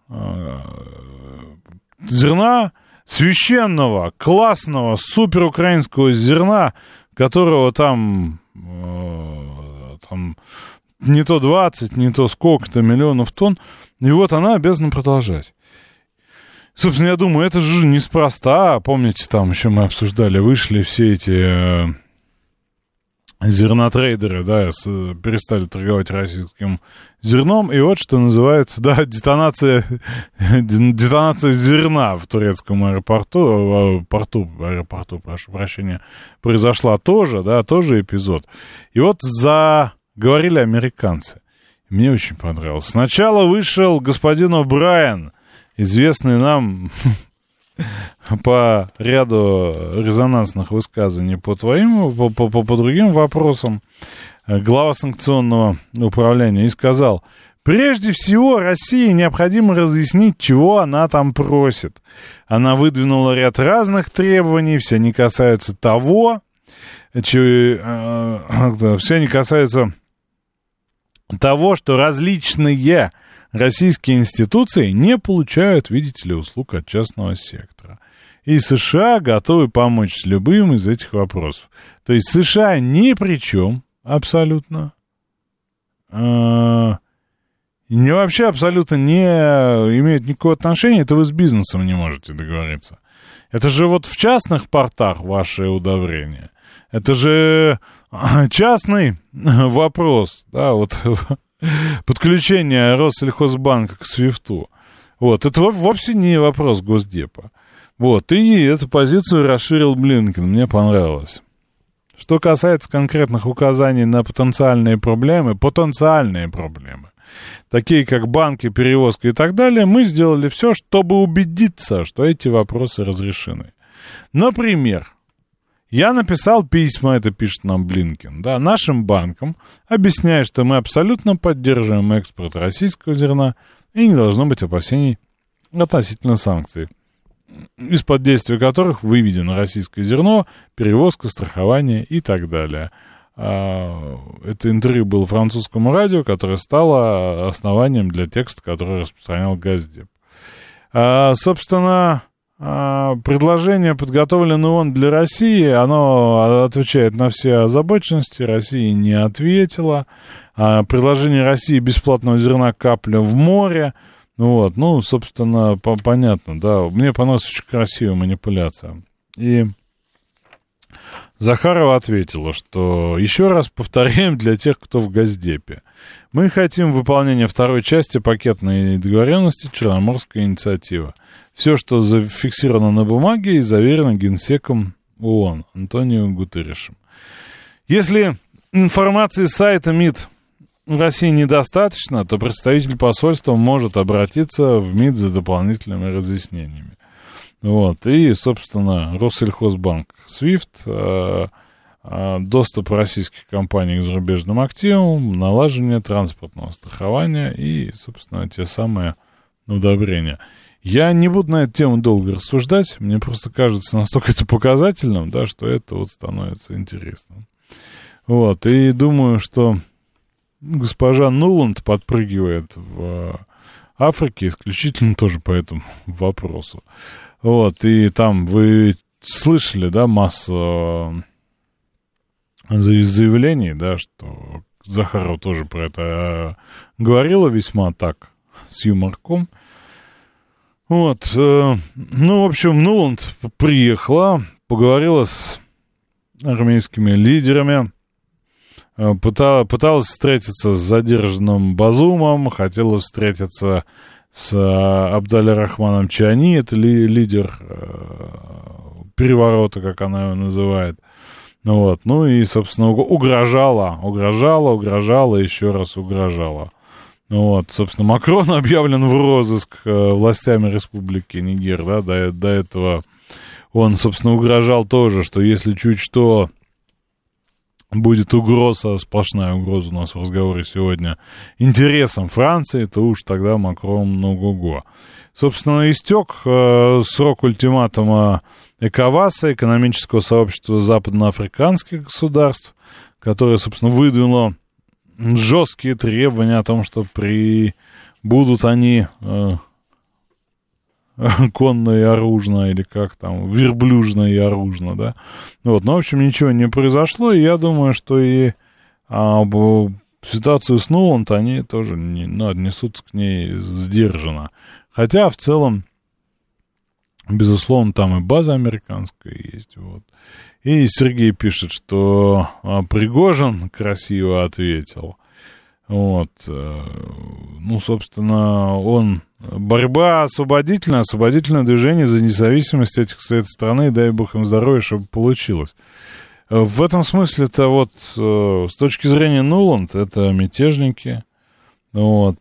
э, зерна, священного, классного, суперукраинского зерна, которого там, э, там не то двадцать, не то сколько-то миллионов тонн, и вот она обязана продолжать. Собственно, я думаю, это же неспроста. Помните, там еще мы обсуждали, вышли все эти э, зернотрейдеры, да, с, перестали торговать российским зерном, и вот что называется, да, детонация, детонация зерна в турецком аэропорту, порту, аэропорту, прошу прощения, произошла тоже, да, тоже эпизод. И вот заговорили американцы. Мне очень понравилось. Сначала вышел господин О'Брайен, известный нам по ряду резонансных высказываний по твоим, по, по, по другим вопросам, глава санкционного управления, и сказал: прежде всего, России необходимо разъяснить, чего она там просит. Она выдвинула ряд разных требований, все они касаются того, че, э, все они касаются того, что различные российские институции не получают, видите ли, услуг от частного сектора. И США готовы помочь с любым из этих вопросов. То есть США ни при чем абсолютно. Не вообще абсолютно не имеют никакого отношения. Это вы с бизнесом не можете договориться. Это же вот в частных портах ваше удобрение. Это же частный вопрос. Да, вот... подключение Россельхозбанка к Свифту. Вот, это вовсе не вопрос Госдепа. Вот, и эту позицию расширил Блинкен, мне понравилось. Что касается конкретных указаний на потенциальные проблемы, потенциальные проблемы, такие как банки, перевозка и так далее, мы сделали все, чтобы убедиться, что эти вопросы разрешены. Например, я написал письма, это пишет нам Блинкен, да, нашим банкам, объясняя, что мы абсолютно поддерживаем экспорт российского зерна и не должно быть опасений относительно санкций, из-под действия которых выведено российское зерно, перевозка, страхование и так далее. Это интервью было французскому радио, которое стало основанием для текста, который распространял Газдеп. Собственно... Предложение, подготовленное ООН для России, оно отвечает на все озабоченности. Россия не ответила. Предложение России бесплатного зерна капля в море. Вот, ну, собственно, по- понятно, да. Мне понравилась очень красивая манипуляция. И Захарова ответила, что еще раз повторяем для тех, кто в Госдепе. Мы хотим выполнения второй части пакетной договоренности «Черноморская инициатива». Все, что зафиксировано на бумаге и заверено Генсеком ООН Антонио Гутерришем. Если информации с сайта МИД в России недостаточно, то представитель посольства может обратиться в МИД за дополнительными разъяснениями. Вот. И, собственно, Россельхозбанк, Свифт, э, э, доступ российских компаний к зарубежным активам, налаживание транспортного страхования и, собственно, те самые удобрения. Я не буду на эту тему долго рассуждать, мне просто кажется настолько это показательным, да, что это вот становится интересным. Вот, и думаю, что госпожа Нуланд подпрыгивает в Африке исключительно тоже по этому вопросу. Вот, и там вы слышали, да, массу заявлений, да, что Захарова тоже про это говорила весьма так, с юморком. Вот, э, ну, в общем, Нуланд приехала, поговорила с армейскими лидерами, э, пыталась, пыталась встретиться с задержанным Базумом, хотела встретиться с э, Абдаль-Рахманом Чиани, это ли, лидер э, переворота, как она его называет. Вот, ну и, собственно, угрожала, угрожала, угрожала, еще раз угрожала. Вот, собственно, Макрон объявлен в розыск э, властями Республики Нигер, да, до, до этого он, собственно, угрожал тоже, что если чуть что будет угроза, сплошная угроза у нас в разговоре сегодня, интересам Франции, то уж тогда Макрон ну-го-го. Собственно, истек э, срок ультиматума ЭКОВАСа, экономического сообщества западноафриканских государств, которое, собственно, выдвинуло жесткие требования о том, что при... будут они э, конно и оружно, или как там, верблюжно и оружно, да. Вот, ну, в общем, ничего не произошло, и я думаю, что и а, ситуацию с Нуланд они тоже не, ну, отнесутся к ней сдержанно. Хотя, в целом, безусловно, там и база американская есть, вот. И Сергей пишет, что а, Пригожин красиво ответил. Вот, ну, собственно, он борьба освободительная, освободительное движение за независимость этих этой страны, дай бог им здоровья, чтобы получилось. В этом смысле-то вот с точки зрения Нуланд это мятежники, вот,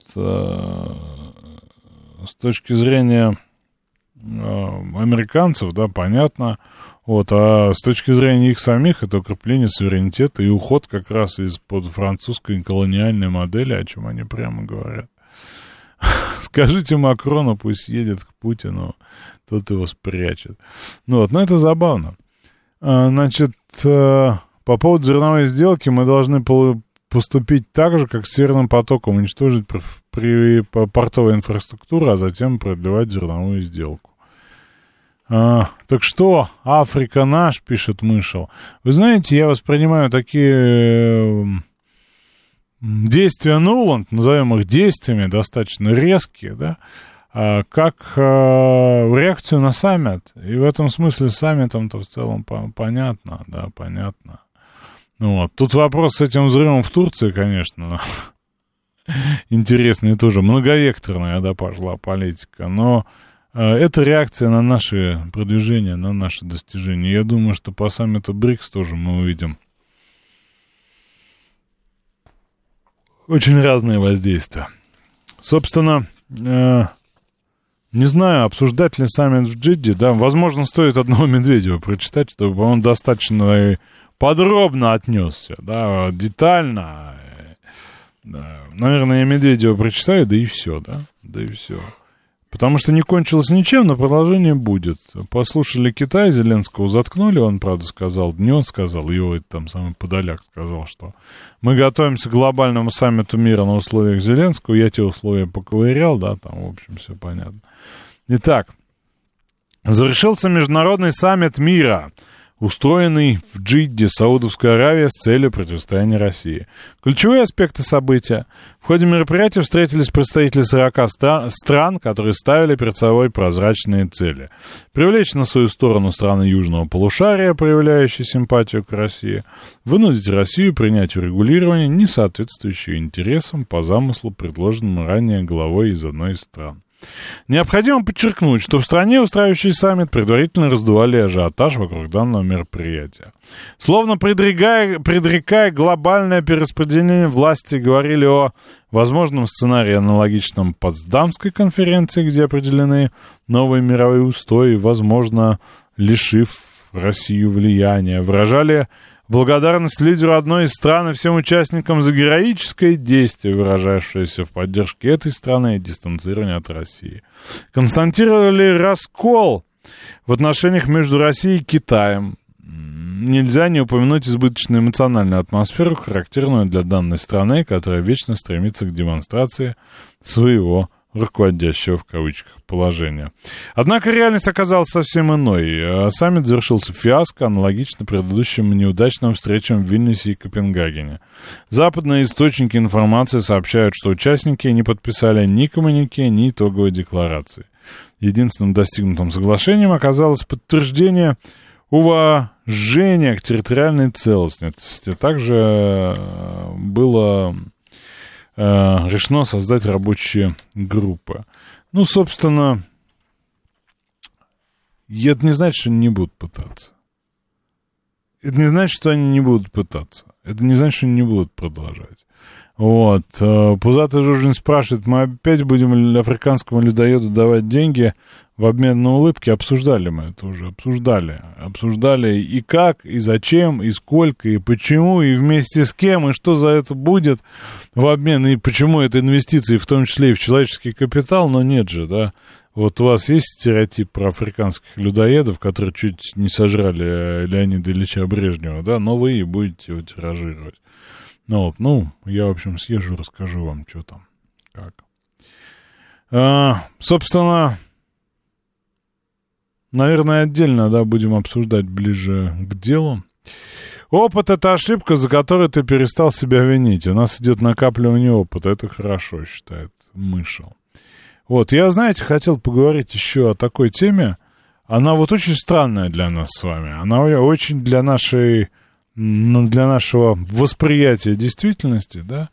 с точки зрения американцев, да, понятно. Вот, а с точки зрения их самих, это укрепление суверенитета и уход как раз из-под французской колониальной модели, о чем они прямо говорят. Скажите Макрону, пусть едет к Путину, тот его спрячет. Ну вот, но это забавно. Значит, по поводу зерновой сделки мы должны поступить так же, как с Северным потоком, уничтожить при портовой инфраструктуру, а затем продлевать зерновую сделку. А, так что, Африка наш, пишет Мышел. Вы знаете, я воспринимаю такие э, действия Нуланд, назовем их действиями, достаточно резкие, да, э, как э, реакцию на саммит. И в этом смысле саммитом-то в целом по- понятно, да, понятно. Ну, вот. Тут вопрос с этим взрывом в Турции, конечно, интересный тоже, многовекторная, да, пошла политика, но это реакция на наши продвижения, на наши достижения. Я думаю, что по саммиту БРИКС тоже мы увидим очень разные воздействия. Собственно, э, не знаю, обсуждать ли саммит в Джидде, да, возможно, стоит одного Медведева прочитать, чтобы он достаточно подробно отнесся, да, детально. Да. Наверное, я Медведева прочитаю, да и все, да, да и все. Потому что не кончилось ничем, но продолжение будет. Послушали Китай, Зеленского заткнули, он, правда, сказал, не он сказал, его там самый Подоляк сказал, что мы готовимся к глобальному саммиту мира на условиях Зеленского, я те условия поковырял, да, там, в общем, все понятно. Итак, завершился международный саммит мира, устроенный в Джидде, Саудовская Аравия, с целью противостояния России. Ключевые аспекты события. В ходе мероприятия встретились представители сорока стран, которые ставили перед собой прозрачные цели. Привлечь на свою сторону страны Южного полушария, проявляющие симпатию к России, вынудить Россию принять урегулирование, не соответствующее интересам по замыслу, предложенному ранее главой из одной из стран. Необходимо подчеркнуть, что в стране, устраивающей саммит, предварительно раздували ажиотаж вокруг данного мероприятия. Словно предрекая, предрекая глобальное перераспределение власти, говорили о возможном сценарии, аналогичном Потсдамской конференции, где определены новые мировые устои, возможно, лишив Россию влияния. Выражали благодарность лидеру одной из стран и всем участникам за героическое действие, выражавшееся в поддержке этой страны и дистанцировании от России. Констатировали раскол в отношениях между Россией и Китаем. Нельзя не упомянуть избыточную эмоциональную атмосферу, характерную для данной страны, которая вечно стремится к демонстрации своего руководящего в кавычках положения. Однако реальность оказалась совсем иной. Саммит завершился фиаско, аналогично предыдущим неудачным встречам в Вильнюсе и Копенгагене. Западные источники информации сообщают, что участники не подписали ни коммюнике, ни итоговой декларации. Единственным достигнутым соглашением оказалось подтверждение уважения к территориальной целостности. Также было решено создать рабочие группы. Ну, собственно, это не значит, что они не будут пытаться. Это не значит, что они не будут пытаться. Это не значит, что они не будут продолжать. Вот. Пузатый Жужин спрашивает, мы опять будем африканскому людоеду давать деньги в обмен на улыбки? Обсуждали мы это уже, обсуждали. Обсуждали и как, и зачем, и сколько, и почему, и вместе с кем, и что за это будет в обмен, и почему это инвестиции, в том числе и в человеческий капитал, но нет же, да. Вот у вас есть стереотип про африканских людоедов, которые чуть не сожрали Леонида Ильича Брежнева, да, но вы и будете его тиражировать. Ну, вот, ну, я, в общем, съезжу, расскажу вам, что там, как. А, собственно, наверное, отдельно, да, будем обсуждать ближе к делу. Опыт — это ошибка, за которую ты перестал себя винить. У нас идет накапливание опыта. Это хорошо, считает Мышел. Вот, я, знаете, хотел поговорить еще о такой теме. Она вот очень странная для нас с вами. Она очень для нашей, для нашего восприятия действительности, да,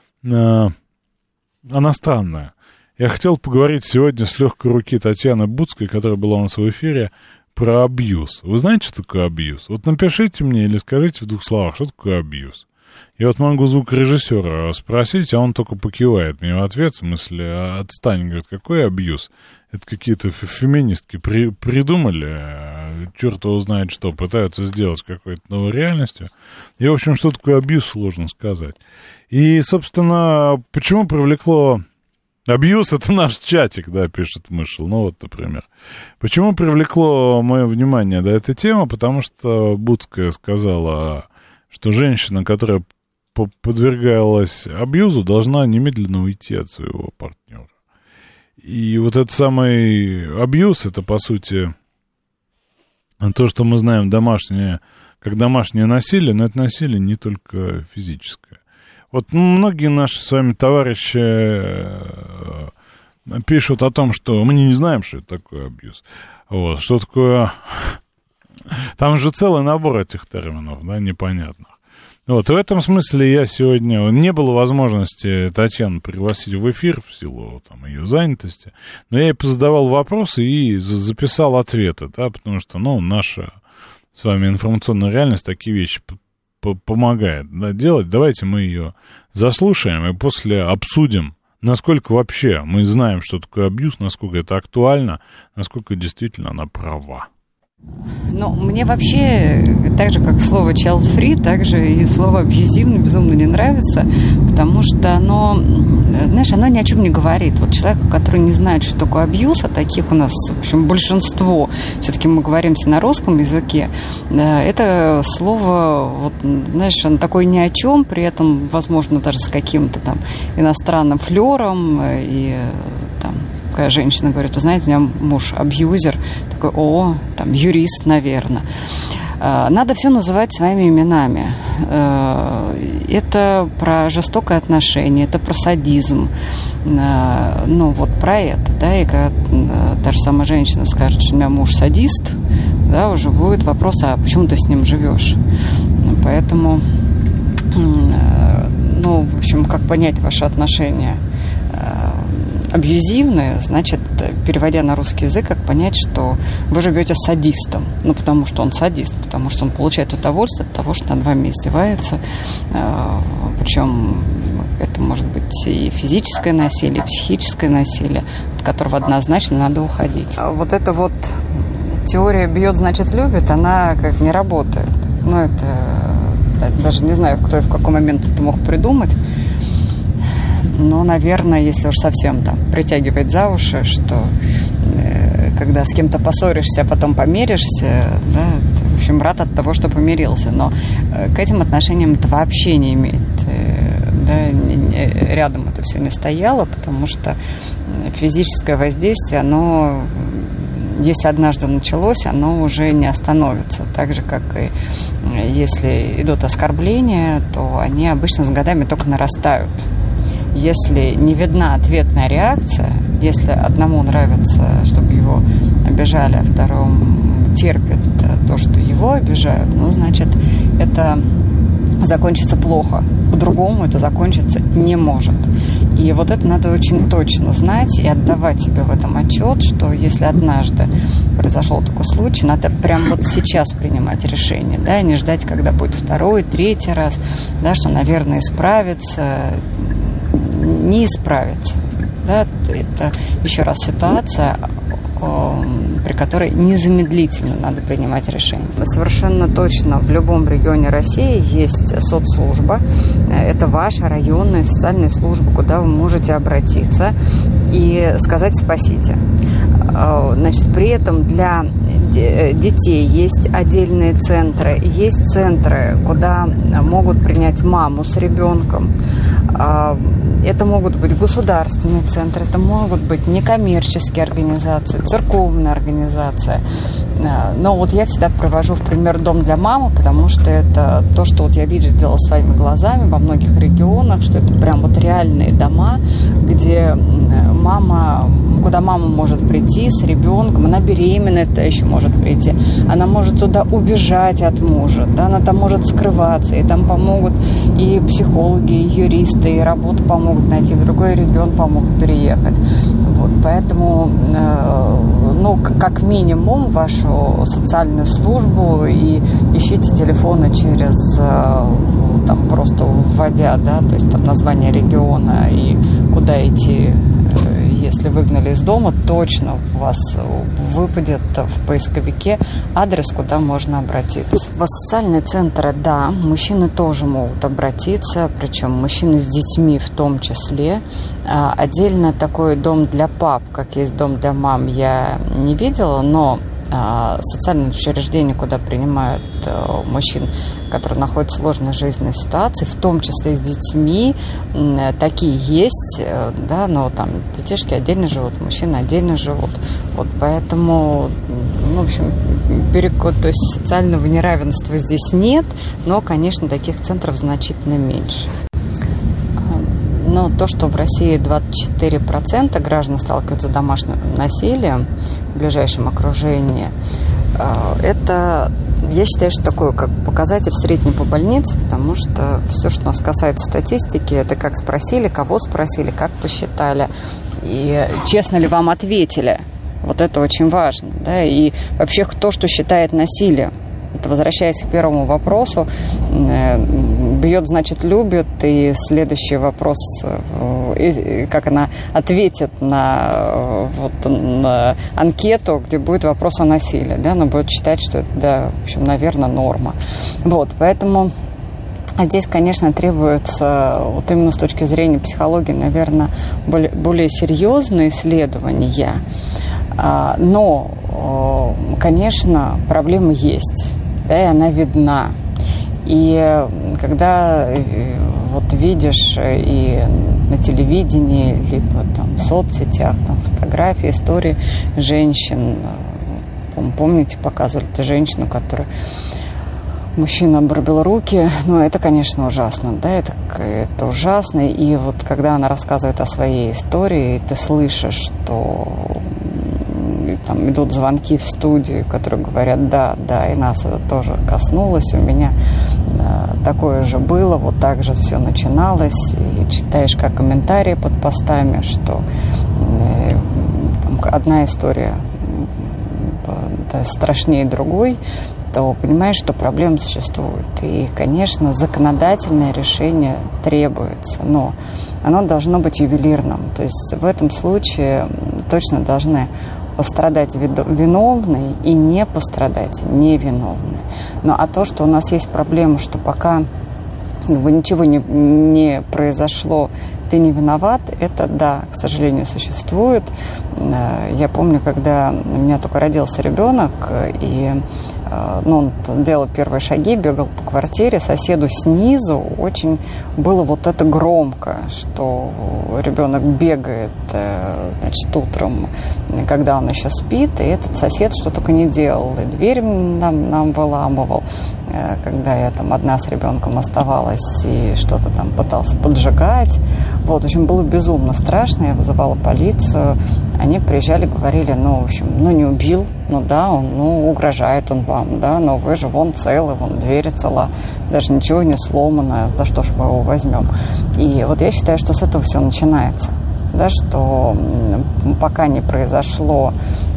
она странная. Я хотел поговорить сегодня с легкой руки Татьяны Буцкой, которая была у нас в эфире, про абьюз. Вы знаете, что такое абьюз? Вот напишите мне или скажите в двух словах, что такое абьюз. Я вот могу звукорежиссера спросить, а он только покивает мне в ответ, в смысле, отстань, говорит, какой абьюз? Это какие-то феминистки при, придумали, черт его знает что, пытаются сделать какой-то новой реальностью. И, в общем, что такое абьюз, сложно сказать. И, собственно, почему привлекло... Абьюз — это наш чатик, да, пишет Мышел. Ну вот, например. Почему привлекло мое внимание до этой темы? Потому что Буцкая сказала, что женщина, которая подвергалась абьюзу, должна немедленно уйти от своего партнера. И вот этот самый абьюз — это, по сути, то, что мы знаем домашнее, как домашнее насилие, но это насилие не только физическое. Вот многие наши с вами товарищи пишут о том, что мы не знаем, что это такое абьюз. Вот, что такое... Там же целый набор этих терминов, да, непонятных. Вот, в этом смысле я сегодня... Не было возможности Татьяну пригласить в эфир в силу там, ее занятости, но я ей позадавал вопросы и записал ответы, да, потому что, ну, наша с вами информационная реальность такие вещи помогает, да, делать. Давайте мы ее заслушаем и после обсудим, насколько вообще мы знаем, что такое абьюз, насколько это актуально, насколько действительно она права. Ну, мне вообще, так же, как слово child-free, так же и слово абьюзивно безумно не нравится, потому что оно, знаешь, оно ни о чем не говорит. Вот человек, который не знает, что такое абьюз, а таких у нас, в общем, большинство, все-таки мы говоримся на русском языке, это слово, вот, знаешь, оно такое ни о чем, при этом, возможно, даже с каким-то там иностранным флером и там... Такая женщина говорит, вы знаете, у меня муж абьюзер, такой, о, там, юрист, наверное. Надо все называть своими именами. Это про жестокое отношение, это про садизм. Ну, вот про это, да, и когда та же самая женщина скажет, что у меня муж садист, да, уже будет вопрос, а почему ты с ним живешь? Поэтому, ну, в общем, как понять ваши отношения? Абьюзивное, значит, переводя на русский язык, как понять, что вы живете с садистом. Ну, потому что он садист, потому что он получает удовольствие от того, что над вами издевается. Причем это может быть и физическое насилие, и психическое насилие, от которого однозначно надо уходить. Вот эта вот теория «бьет, значит, любит», она как не работает. Ну, это даже не знаю, кто и в какой момент это мог придумать. Но, наверное, если уж совсем там притягивать за уши, что э, когда с кем-то поссоришься, а потом помиришься, да, ты, в общем, рад от того, что помирился. Но э, к этим отношениям это вообще не имеет. Э, да, не, не, рядом это все не стояло, потому что физическое воздействие, оно, если однажды началось, оно уже не остановится. Так же, как и если идут оскорбления, то они обычно с годами только нарастают. Если не видна ответная реакция, если одному нравится, чтобы его обижали, а второму терпит то, что его обижают, ну, значит, это закончится плохо. По-другому это закончиться не может. И вот это надо очень точно знать и отдавать себе в этом отчет, что если однажды произошел такой случай, надо прямо вот сейчас принимать решение, да, и не ждать, когда будет второй, третий раз, да, что, наверное, исправится, не исправится. Да? Это еще раз ситуация, при которой незамедлительно надо принимать решение. Совершенно точно в любом регионе России есть соцслужба. Это ваша районная социальная служба, куда вы можете обратиться и сказать «спасите». Значит, при этом для детей есть отдельные центры, есть центры, куда могут принять маму с ребенком. Это могут быть государственные центры, это могут быть некоммерческие организации, церковная организация. Но вот я всегда привожу в пример дом для мамы, потому что это то, что вот я видела своими глазами во многих регионах, что это прям вот реальные дома, где мама, куда мама может прийти с ребенком, она беременная, туда еще может прийти, она может туда убежать от мужа, да, она там может скрываться, и там помогут и психологи, и юристы, и работу помогут найти, в другой регион помогут переехать. Вот, поэтому, ну, как минимум, вашу социальную службу и ищите телефоны через, там, просто вводя, да, то есть там название региона и куда идти. Если выгнали из дома, точно у вас выпадет в поисковике адрес, куда можно обратиться. В социальные центры, да, мужчины тоже могут обратиться, причем мужчины с детьми в том числе. Отдельно такой дом для пап, как есть дом для мам, я не видела, но социальные учреждения, куда принимают мужчин, которые находятся в сложной жизненной ситуации, в том числе с детьми, такие есть, да, но там детишки отдельно живут, мужчины отдельно живут. Вот поэтому, ну, в общем, перекос, то есть социального неравенства здесь нет, но, конечно, таких центров значительно меньше. Но то, что в России двадцать четыре процента граждан сталкиваются с домашним насилием в ближайшем окружении, это, я считаю, что такой как показатель средний по больнице, потому что все, что нас касается статистики, это как спросили, кого спросили, как посчитали, и честно ли вам ответили. Вот это очень важно. Да? И вообще, кто что считает насилием. Это, возвращаясь к первому вопросу, бьет, значит, любит, и следующий вопрос, как она ответит на, вот, на анкету, где будет вопрос о насилии, да, она будет считать, что это, да, в общем, наверное, норма. Вот, поэтому здесь, конечно, требуется, вот именно с точки зрения психологии, наверное, более, более серьезные исследования, но, конечно, проблема есть. Да, и она видна. И когда вот видишь и на телевидении, либо там в соцсетях, там фотографии, истории женщин, помните, показывали эту женщину, которая мужчина обрубил руки, ну, это, конечно, ужасно, да, это, это ужасно, и вот когда она рассказывает о своей истории, ты слышишь, что там идут звонки в студию, которые говорят, да, да, и нас это тоже коснулось, у меня да, такое же было, вот так же все начиналось, и читаешь как комментарии под постами, что э, там, одна история да, страшнее другой, то понимаешь, что проблема существует. И, конечно, законодательное решение требуется, но оно должно быть ювелирным. То есть в этом случае точно должны пострадать виновные и не пострадать невиновные. Ну, а то, что у нас есть проблема, что пока как бы, ничего не, не произошло, ты не виноват, это, да, к сожалению, существует. Я помню, когда у меня только родился ребенок, и ну, он делал первые шаги, бегал по квартире, соседу снизу очень было вот это громко, что ребенок бегает, значит, утром, когда он еще спит, и этот сосед что только не делал, и дверь нам, нам выламывал, когда я там одна с ребенком оставалась и что-то там пытался поджигать. Вот, в общем, было безумно страшно, я вызывала полицию, они приезжали, говорили, ну, в общем, ну, не убил, ну, да, он, ну, угрожает он вам, да, но вы же вон целы, вон дверь цела, даже ничего не сломано, за что ж мы его возьмем. И вот я считаю, что с этого все начинается, да, что пока не произошло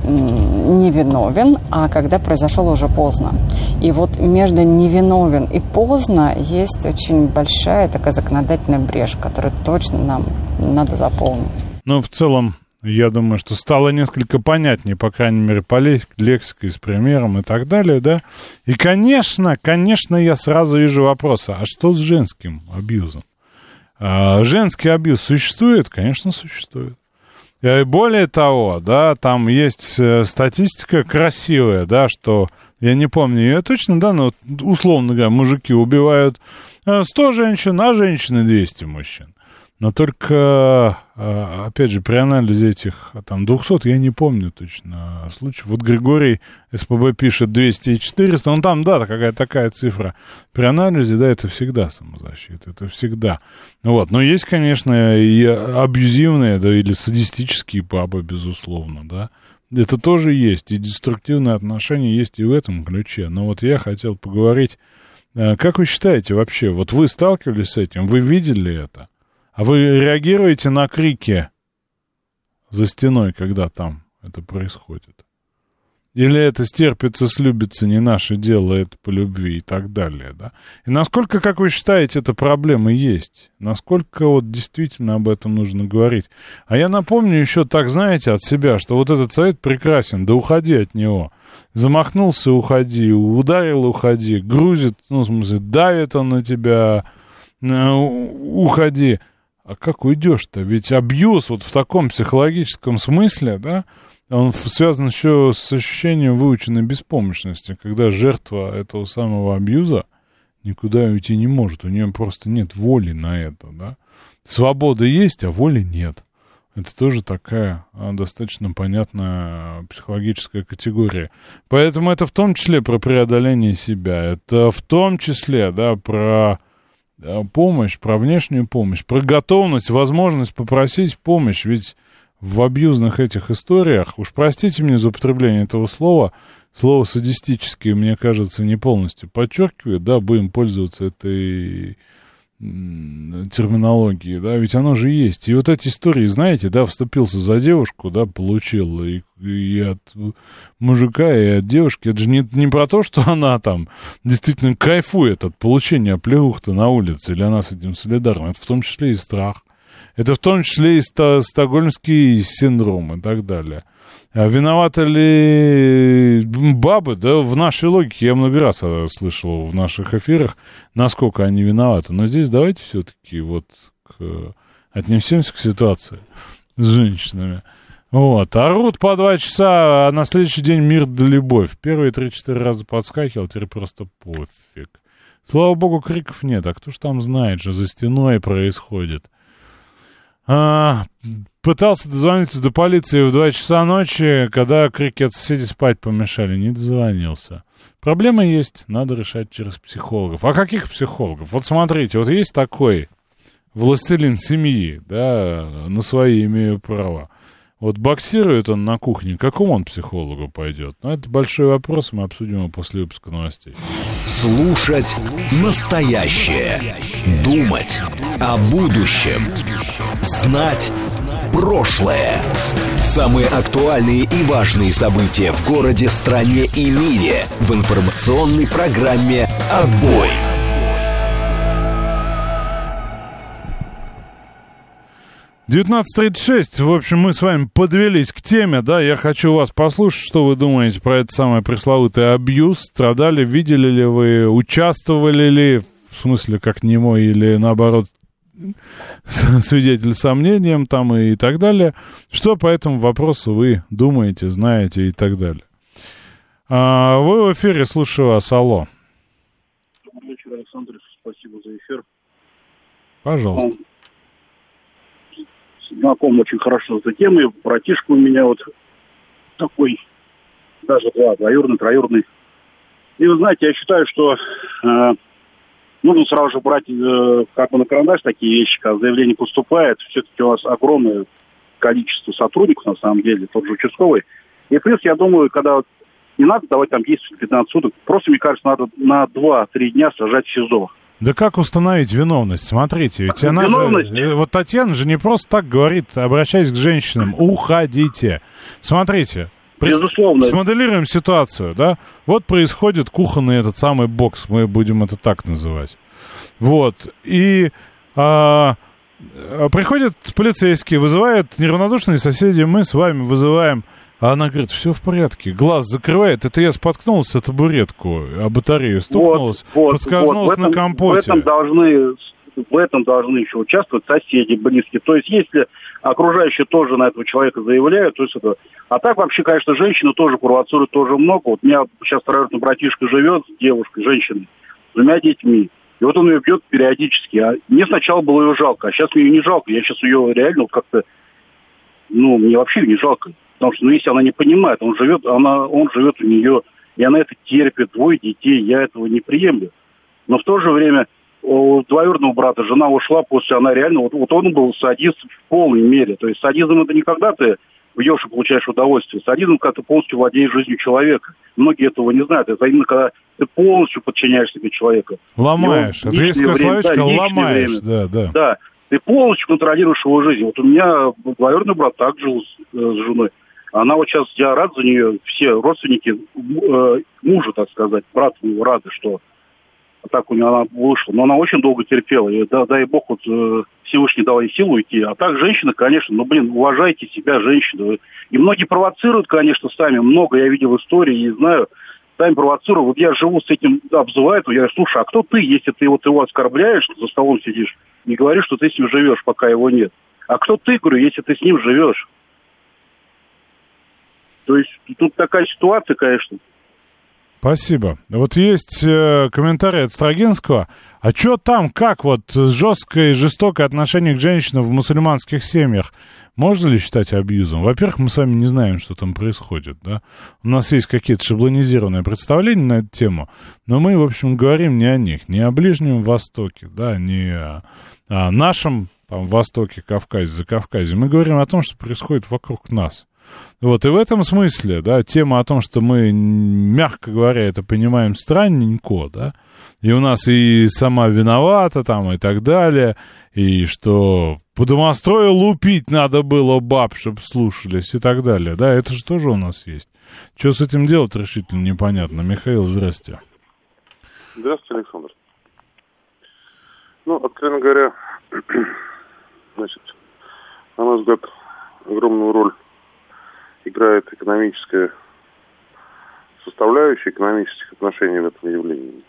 невиновен, а когда произошло уже поздно. И вот между невиновен и поздно есть очень большая такая законодательная брешь, которую точно нам надо заполнить. Ну, в целом, я думаю, что стало несколько понятнее, по крайней мере, по лексике, с примером и так далее, да. И, конечно, конечно, я сразу вижу вопрос, а что с женским абьюзом? А женский абьюз существует? Конечно, существует. И более того, да, там есть статистика красивая, да, что, я не помню ее точно, да, но условно говоря, мужики убивают сто женщин, а женщины двести мужчин. Но только, опять же, при анализе этих там двухсот, я не помню точно случаев. Вот Григорий СПБ пишет двести и четыреста, ну там, да, какая-то такая цифра. При анализе, да, это всегда самозащита, это всегда. Вот. Но есть, конечно, и абьюзивные, да, или садистические папы, безусловно, да. Это тоже есть, и деструктивные отношения есть и в этом ключе. Но вот я хотел поговорить, как вы считаете вообще, вот вы сталкивались с этим, вы видели это? А вы реагируете на крики за стеной, когда там это происходит? Или это стерпится, слюбится, не наше дело, это по любви и так далее, да? И насколько, как вы считаете, эта проблема есть? Насколько вот действительно об этом нужно говорить? А я напомню еще так, знаете, от себя, что вот этот совет прекрасен, да уходи от него. Замахнулся, уходи, ударил, уходи, грузит, ну, в смысле, давит он на тебя, уходи. А как уйдешь-то? Ведь абьюз вот в таком психологическом смысле, да, он связан еще с ощущением выученной беспомощности, когда жертва этого самого абьюза никуда уйти не может, у нее просто нет воли на это, да. Свобода есть, а воли нет. Это тоже такая а, достаточно понятная психологическая категория. Поэтому это в том числе про преодоление себя, это в том числе, да, про помощь, про внешнюю помощь, про готовность, возможность попросить помощь, ведь в абьюзных этих историях, уж простите мне за употребление этого слова, слово садистические, мне кажется, не полностью подчеркивает, да, будем пользоваться этой терминологией, да, ведь оно же есть. И вот эти истории, знаете, да, вступился за девушку, да, получил и, и от мужика, и от девушки. Это же не, не про то, что она там действительно кайфует от получения оплеух-то на улице, или она с этим солидарна. Это в том числе и страх. Это в том числе и ста- стокгольмский синдром и так далее. А виноваты ли бабы? Да в нашей логике я много раз слышал в наших эфирах, насколько они виноваты. Но здесь давайте все-таки вот к... отнесемся к ситуации с женщинами. Вот. Орут по два часа, а на следующий день мир да любовь. Первые три-четыре раза подскакивал, теперь просто пофиг. Слава богу, криков нет. А кто ж там знает, что за стеной происходит? А, пытался дозвониться до полиции в два часа ночи, когда крики от соседей спать помешали. Не дозвонился. Проблема есть, надо решать через психологов. А каких психологов? Вот смотрите, вот есть такой властелин семьи, да, на свои имею право. Вот боксирует он на кухне, к какому он психологу пойдет? Ну, это большой вопрос, мы обсудим его после выпуска новостей. Слушать настоящее. Думать о будущем. Знать прошлое. Самые актуальные и важные события в городе, стране и мире в информационной программе «Отбой». девятнадцать тридцать шесть, в общем, мы с вами подвелись к теме, да, я хочу вас послушать, что вы думаете про это самое пресловутое абьюз, страдали, видели ли вы, участвовали ли, в смысле, как немо или, наоборот, свидетель с сомнением там и так далее, что по этому вопросу вы думаете, знаете и так далее. А, вы в эфире, слушаю вас, алло. Добрый вечер, Александр, спасибо за эфир. Пожалуйста. Знаком очень хорошо с этой темой. Братишка у меня вот такой, даже два, двоюродный, троюродный. И вы знаете, я считаю, что э, нужно сразу же брать э, как бы на карандаш такие вещи, когда заявление поступает. Все-таки у нас огромное количество сотрудников, на самом деле, тот же участковый. И плюс, я думаю, когда не надо давать там десять-пятнадцать суток, просто, мне кажется, надо на два-три дня сажать в СИЗО. Да как установить виновность? Смотрите, ведь она же... Вот Татьяна же не просто так говорит, обращаясь к женщинам, уходите. Смотрите, безусловно. Смоделируем ситуацию, да? Вот происходит кухонный этот самый бокс, мы будем это так называть. Вот, и а, приходят полицейские, вызывают неравнодушные соседи, мы с вами вызываем... А она говорит, все в порядке, глаз закрывает, это я споткнулась о табуретку, о батарею стукнулась, вот, вот, подскользнулась вот. на компоте. В этом, должны, в этом должны еще участвовать соседи, близкие. То есть, если окружающие тоже на этого человека заявляют, то есть это... А так вообще, конечно, женщины тоже провоцируют тоже много. Вот у меня сейчас троюродный братишка живет с девушкой, женщиной, с двумя детьми. И вот он ее бьет периодически. А мне сначала было ее жалко, а сейчас мне ее не жалко. Я сейчас ее реально как-то, ну, мне вообще ее не жалко. Потому что, ну, если она не понимает, он живет, она, он живет у нее, и она это терпит, двое детей, я этого не приемлю. Но в то же время у двоюродного брата жена ушла после, она реально, вот, вот он был садист в полной мере. То есть садизм это не когда ты бьешь и получаешь удовольствие. Садизм, когда ты полностью владеешь жизнью человека. Многие этого не знают. Это именно когда ты полностью подчиняешь себе человека. Ломаешь. Это лишнее словечко, да, ломаешь. Да, да. Да. Ты полностью контролируешь его жизнь. Вот у меня двоюродный брат так жил с, с женой. Она вот сейчас, я рад за нее, все родственники э, мужа, так сказать, брат его рады, что так у нее она вышла. Но она очень долго терпела. И да, дай бог, вот э, Всевышний дал ей силу идти. А так женщина, конечно, ну, блин, уважайте себя, женщины. И многие провоцируют, конечно, сами. Много я видел историй и знаю. Сами провоцируют. Вот я живу с этим, обзывают. Я говорю, слушай, а кто ты, если ты вот его оскорбляешь, за столом сидишь, не говори, что ты с ним живешь, пока его нет. А кто ты, говорю, если ты с ним живешь? То есть тут такая ситуация, конечно. Спасибо. Вот есть э, комментарий от Строгинского. А что там, как вот жесткое и жестокое отношение к женщинам в мусульманских семьях можно ли считать абьюзом? Во-первых, мы с вами не знаем, что там происходит, да? У нас есть какие-то шаблонизированные представления на эту тему, но мы, в общем, говорим не о них, не о Ближнем Востоке, да, не о, о нашем там, Востоке, Кавказе, Закавказье. Мы говорим о том, что происходит вокруг нас. Вот, и в этом смысле, да, тема о том, что мы, мягко говоря, это понимаем странненько, да, и у нас и сама виновата там и так далее, и что по домострою лупить надо было баб, чтобы слушались и так далее, да, это же тоже у нас есть. Что с этим делать, решительно непонятно. Михаил, здрасте. Здравствуйте, Александр. Ну, откровенно говоря, значит, на мой взгляд, огромную роль играет экономическая составляющая экономических отношений в этом явлении.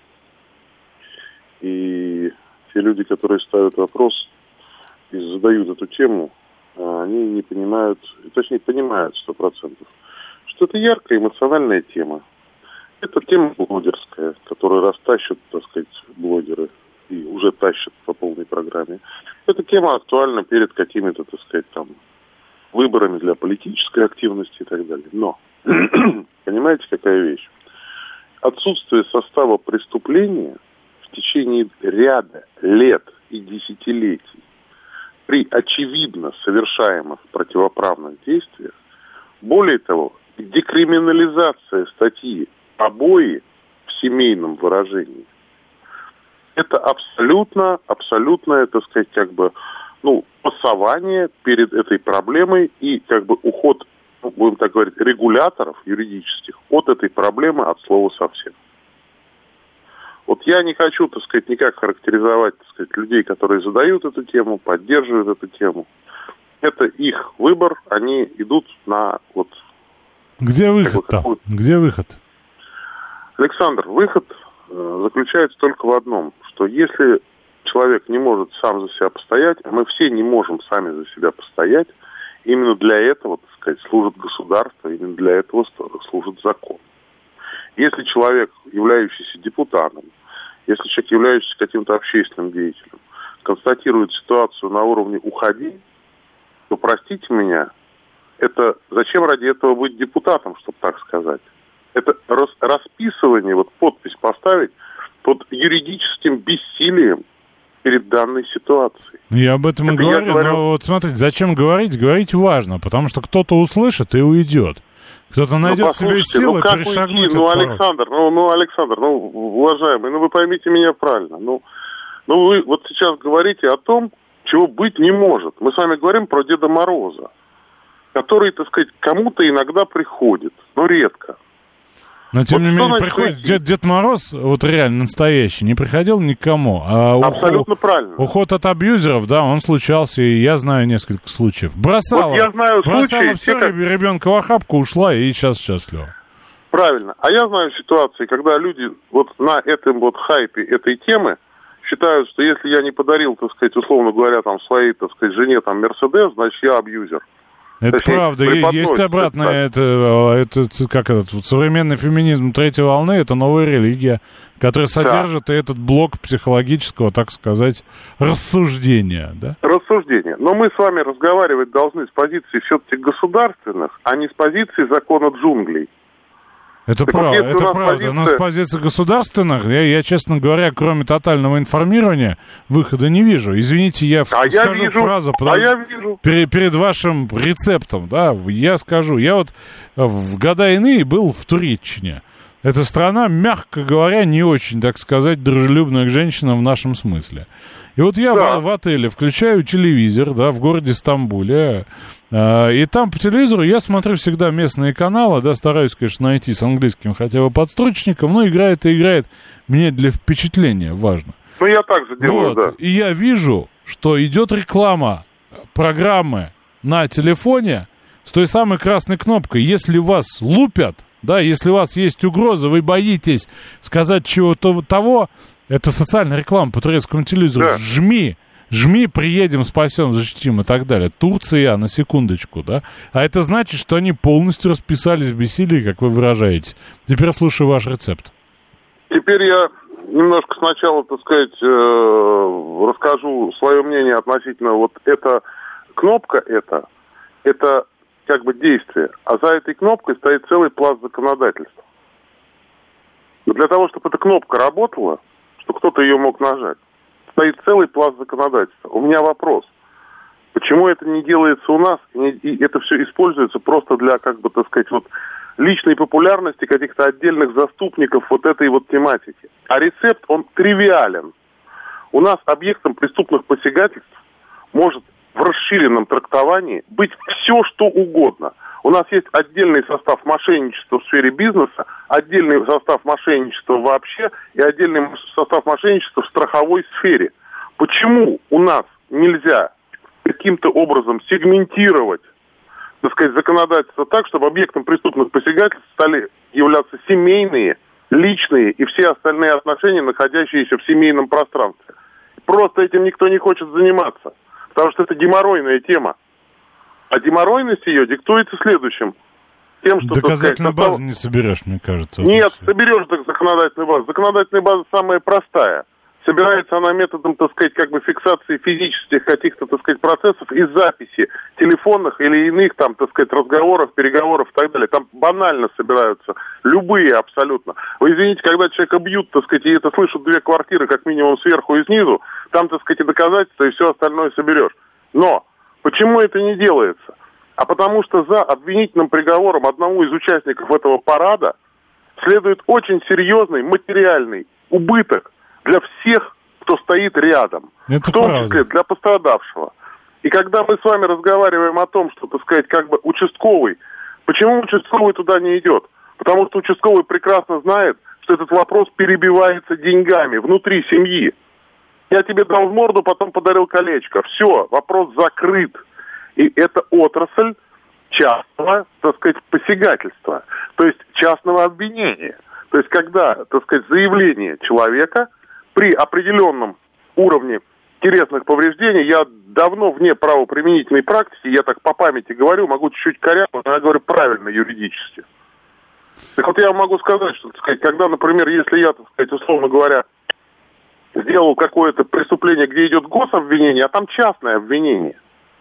И те люди, которые ставят вопрос и задают эту тему, они не понимают, точнее понимают сто процентов, что это яркая эмоциональная тема. Это тема блогерская, которую растащат, так сказать, блогеры и уже тащат по полной программе. Эта тема актуальна перед какими-то, так сказать, там, выборами для политической активности и так далее. Но, понимаете, какая вещь? Отсутствие состава преступления в течение ряда лет и десятилетий при очевидно совершаемых противоправных действиях, более того, декриминализация статьи побои в семейном выражении, это абсолютно, абсолютно, так сказать, как бы, ну, пасование перед этой проблемой и как бы уход, ну, будем так говорить, регуляторов юридических от этой проблемы от слова совсем. Вот я не хочу, так сказать, никак характеризовать, так сказать, людей, которые задают эту тему, поддерживают эту тему. Это их выбор, они идут на вот... Где выход-то? Вот, Где выход? Александр, выход э, заключается только в одном, что если человек не может сам за себя постоять, а мы все не можем сами за себя постоять, именно для этого, так сказать, служит государство, именно для этого служит закон. Если человек, являющийся депутатом, если человек, являющийся каким-то общественным деятелем, констатирует ситуацию на уровне «уходи», то, простите меня, это зачем ради этого быть депутатом, чтобы так сказать? Это рас, расписывание, вот подпись поставить под юридическим бессилием перед данной ситуацией. Я об этом и говорю, говорю, но вот смотрите, зачем говорить? Говорить важно, потому что кто-то услышит и уйдет. Кто-то найдет ну, себе силы ну, перешагнуть. Ну, Александр, ну, ну, Александр, ну, уважаемый, ну, вы поймите меня правильно. Ну, ну, вы вот сейчас говорите о том, чего быть не может. Мы с вами говорим про Деда Мороза, который, так сказать, кому-то иногда приходит, но редко. Но, тем вот не менее, приходит Дед, Дед Мороз, вот реально настоящий, не приходил никому. А абсолютно уход, правильно. Уход от абьюзеров, да, он случался, и я знаю несколько случаев. Бросала, вот я знаю бросала случаи, все, как... ребенка в охапку, ушла, и сейчас счастлива. Правильно. А я знаю ситуации, когда люди вот на этом вот хайпе этой темы считают, что если я не подарил, так сказать, условно говоря, там, своей, так сказать, жене там Мерседес, значит, я абьюзер. Это Точнее, правда, есть обратное, это, это, как этот, вот современный феминизм третьей волны, это новая религия, которая содержит да. этот блок психологического, так сказать, рассуждения, да? Рассуждения. Но мы с вами разговаривать должны с позиции все-таки государственных, а не с позиции закона джунглей. Это так правда, вот, это у правда. позиция... Но с позиции государственных, я, я, честно говоря, кроме тотального информирования, выхода не вижу. Извините, я а скажу я вижу, фразу а я вижу. Перед, перед вашим рецептом, да, я скажу. Я вот в года иные был в Туреччине. Эта страна, мягко говоря, не очень, так сказать, дружелюбная к женщинам в нашем смысле. И вот я да. в, в отеле включаю телевизор, да, в городе Стамбуле, э, и там по телевизору я смотрю всегда местные каналы, да, стараюсь, конечно, найти с английским хотя бы подстрочником, но играет и играет, мне для впечатления важно. Ну, я так же делаю, вот. да. И я вижу, что идет реклама программы на телефоне с той самой красной кнопкой. Если вас лупят, да, если у вас есть угроза, вы боитесь сказать чего-то того, это социальная реклама по турецкому телевизору. Да. Жми, жми, приедем, спасем, защитим и так далее. Турция, на секундочку, да. А это значит, что они полностью расписались в бессилии, как вы выражаете. Теперь слушаю ваш рецепт. Теперь я немножко сначала, так сказать, э, расскажу свое мнение относительно вот эта кнопка, это, это как бы действие. А за этой кнопкой стоит целый пласт законодательства. Но для того, чтобы эта кнопка работала, что кто-то ее мог нажать, стоит целый пласт законодательства. У меня вопрос. Почему это не делается у нас, и это все используется просто для, как бы, так сказать, вот личной популярности каких-то отдельных заступников вот этой вот тематики. А рецепт, он тривиален. У нас объектом преступных посягательств может в расширенном трактовании быть все, что угодно. У нас есть отдельный состав мошенничества в сфере бизнеса, отдельный состав мошенничества вообще и отдельный состав мошенничества в страховой сфере. Почему у нас нельзя каким-то образом сегментировать, так сказать, законодательство так, чтобы объектом преступных посягательств стали являться семейные, личные и все остальные отношения, находящиеся в семейном пространстве? Просто этим никто не хочет заниматься, потому что это геморройная тема. А геморройность ее диктуется следующим. Тем, что, доказательную сказать, базу не соберешь, мне кажется. Нет, соберешь так законодательную базу. Законодательная база самая простая. Собирается она методом, так сказать, как бы фиксации физических каких-то, так сказать, процессов и записи телефонных или иных, там, так сказать, разговоров, переговоров и так далее. Там банально собираются любые абсолютно. Вы извините, когда человека бьют, так сказать, и это слышат две квартиры, как минимум сверху и снизу, там, так сказать, и доказательства, и все остальное соберешь. Но почему это не делается? А потому что за обвинительным приговором одному из участников этого парада следует очень серьезный материальный убыток для всех, кто стоит рядом, это в том правда. числе для пострадавшего. И когда мы с вами разговариваем о том, что, так сказать, как бы участковый, почему участковый туда не идет? Потому что участковый прекрасно знает, что этот вопрос перебивается деньгами внутри семьи. Я тебе дал в морду, потом подарил колечко. Все, вопрос закрыт. И это отрасль частного, так сказать, посягательства, то есть частного обвинения. То есть когда, так сказать, заявление человека при определенном уровне телесных повреждений, я давно вне правоприменительной практики, я так по памяти говорю, могу чуть-чуть коряво, но я говорю правильно юридически. Так вот я могу сказать, что, так сказать, когда, например, если я, так сказать, условно говоря, сделал какое-то преступление, где идет гособвинение, а там частное обвинение,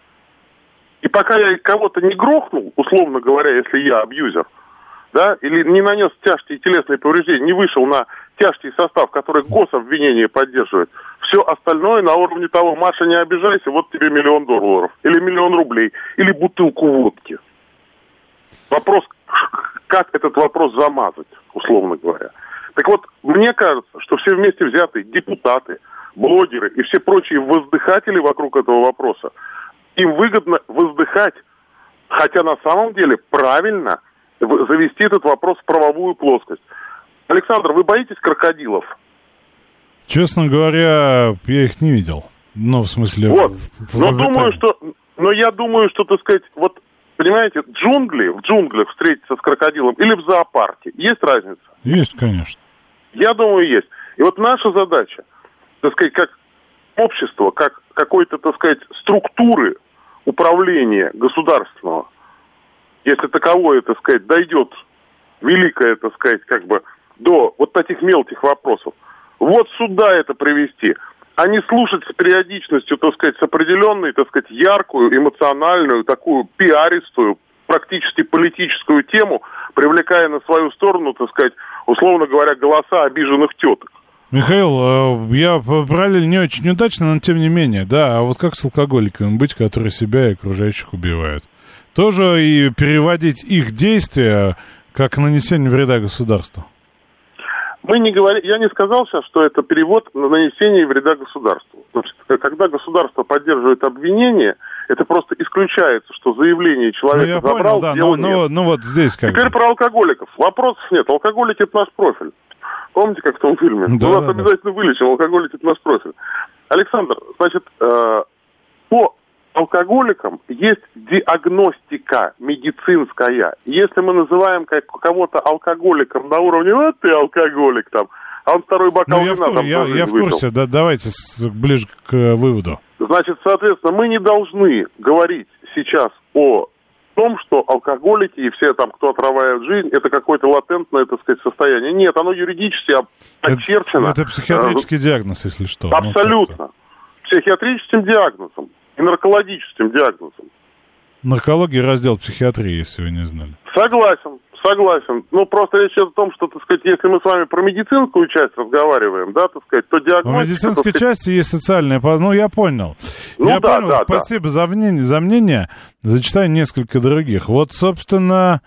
и пока я кого-то не грохнул, условно говоря, если я абьюзер, да, или не нанес тяжкие телесные повреждения, не вышел на тяжкий состав, который гособвинение поддерживает, все остальное на уровне того: Маша, не обижайся, вот тебе миллион долларов, или миллион рублей, или бутылку водки. Вопрос, как этот вопрос замазать, условно говоря. Так вот, мне кажется, что все вместе взятые депутаты, блогеры и все прочие воздыхатели вокруг этого вопроса, им выгодно воздыхать, хотя на самом деле правильно завести этот вопрос в правовую плоскость. Александр, вы боитесь крокодилов? Честно говоря, я их не видел. Ну, в смысле... Вот, в, в, но в думаю, что... Но я думаю, что, так сказать, вот, понимаете, джунгли, в джунглях встретиться с крокодилом или в зоопарке, есть разница? Есть, конечно. Я думаю, есть. И вот наша задача, так сказать, как общество, как какой-то, так сказать, структуры управления государственного, если таковое, так сказать, дойдет великое, так сказать, как бы до вот таких мелких вопросов, вот сюда это привести, а не слушать с периодичностью, так сказать, с определенной, так сказать, яркую, эмоциональную, такую пиаристую, практически политическую тему, привлекая на свою сторону, так сказать, условно говоря, голоса обиженных теток. Михаил, я параллель не очень удачно, но тем не менее, да, а вот как с алкоголиками быть, которые себя и окружающих убивают? Тоже и переводить их действия как нанесение вреда государству? Мы не говорим, я не сказал сейчас, что это перевод на нанесение вреда государству. Потому что когда государство поддерживает обвинение, это просто исключается, что заявление человека ну, я забрал, понял, да, но, но, но вот здесь как Теперь бы. Про алкоголиков. Вопросов нет. Алкоголики — это наш профиль. Помните, как в том фильме? Да, Мы да, нас да. обязательно вылечим, алкоголики — это наш профиль. Александр, значит, э, по алкоголикам есть диагностика медицинская. Если мы называем кого-то алкоголиком на уровне «вот ты алкоголик» там, а он второй бокал ну, я вина в, там я, я в курсе, да, давайте с, ближе к выводу. Значит, соответственно, мы не должны говорить сейчас о том, что алкоголики и все там, кто отравляет жизнь, это какое-то латентное, так сказать, состояние. Нет, оно юридически очерчено. Это, это психиатрический а, диагноз, если что. Абсолютно. Ну, психиатрическим диагнозом и наркологическим диагнозом. Наркология — раздел психиатрии, если вы не знали. Согласен, согласен. Ну, просто речь идет о том, что, так сказать, если мы с вами про медицинскую часть разговариваем, да, так сказать, то диагностика... В медицинской сказать... части есть социальная... Ну, я понял. Ну, я да, понял. да, Спасибо да. за мнение, за мнение. Зачитаю несколько других. Вот, собственно,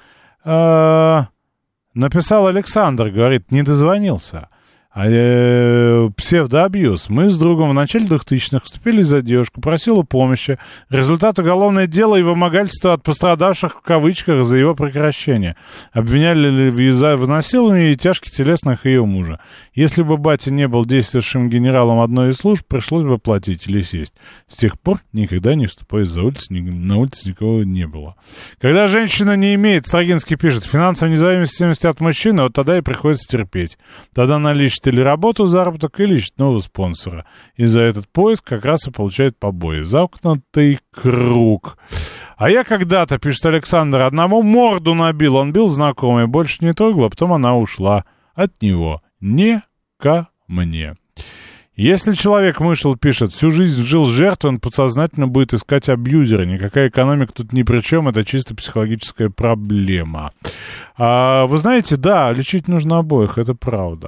э, написал Александр, говорит, не дозвонился. А, э, псевдоабьюз. Мы с другом в начале двухтысячных вступили за девушку, просила помощи. Результат — уголовное дело и вымогательство от пострадавших в кавычках за его прекращение. Обвиняли в изнасиловании и тяжких телесных ее мужа. Если бы батя не был действующим генералом одной из служб, пришлось бы платить или сесть. С тех пор никогда не вступая за улицу, на улице никого не было. Когда женщина не имеет, Строгинский пишет, финансовой независимости от мужчины, вот тогда и приходится терпеть. Тогда она лечит или работу, заработок, или ищет нового спонсора. И за этот поиск как раз и получает побои. Замкнутый круг. А я когда-то, пишет Александр, одному морду набил. Он бил знакомый, больше не трогал, а потом она ушла от него. Не ко мне. Если человек мышел, пишет, всю жизнь жил жертвой, он подсознательно будет искать абьюзера. Никакая экономика тут ни при чем, это чисто психологическая проблема. А, вы знаете, да, лечить нужно обоих, это правда.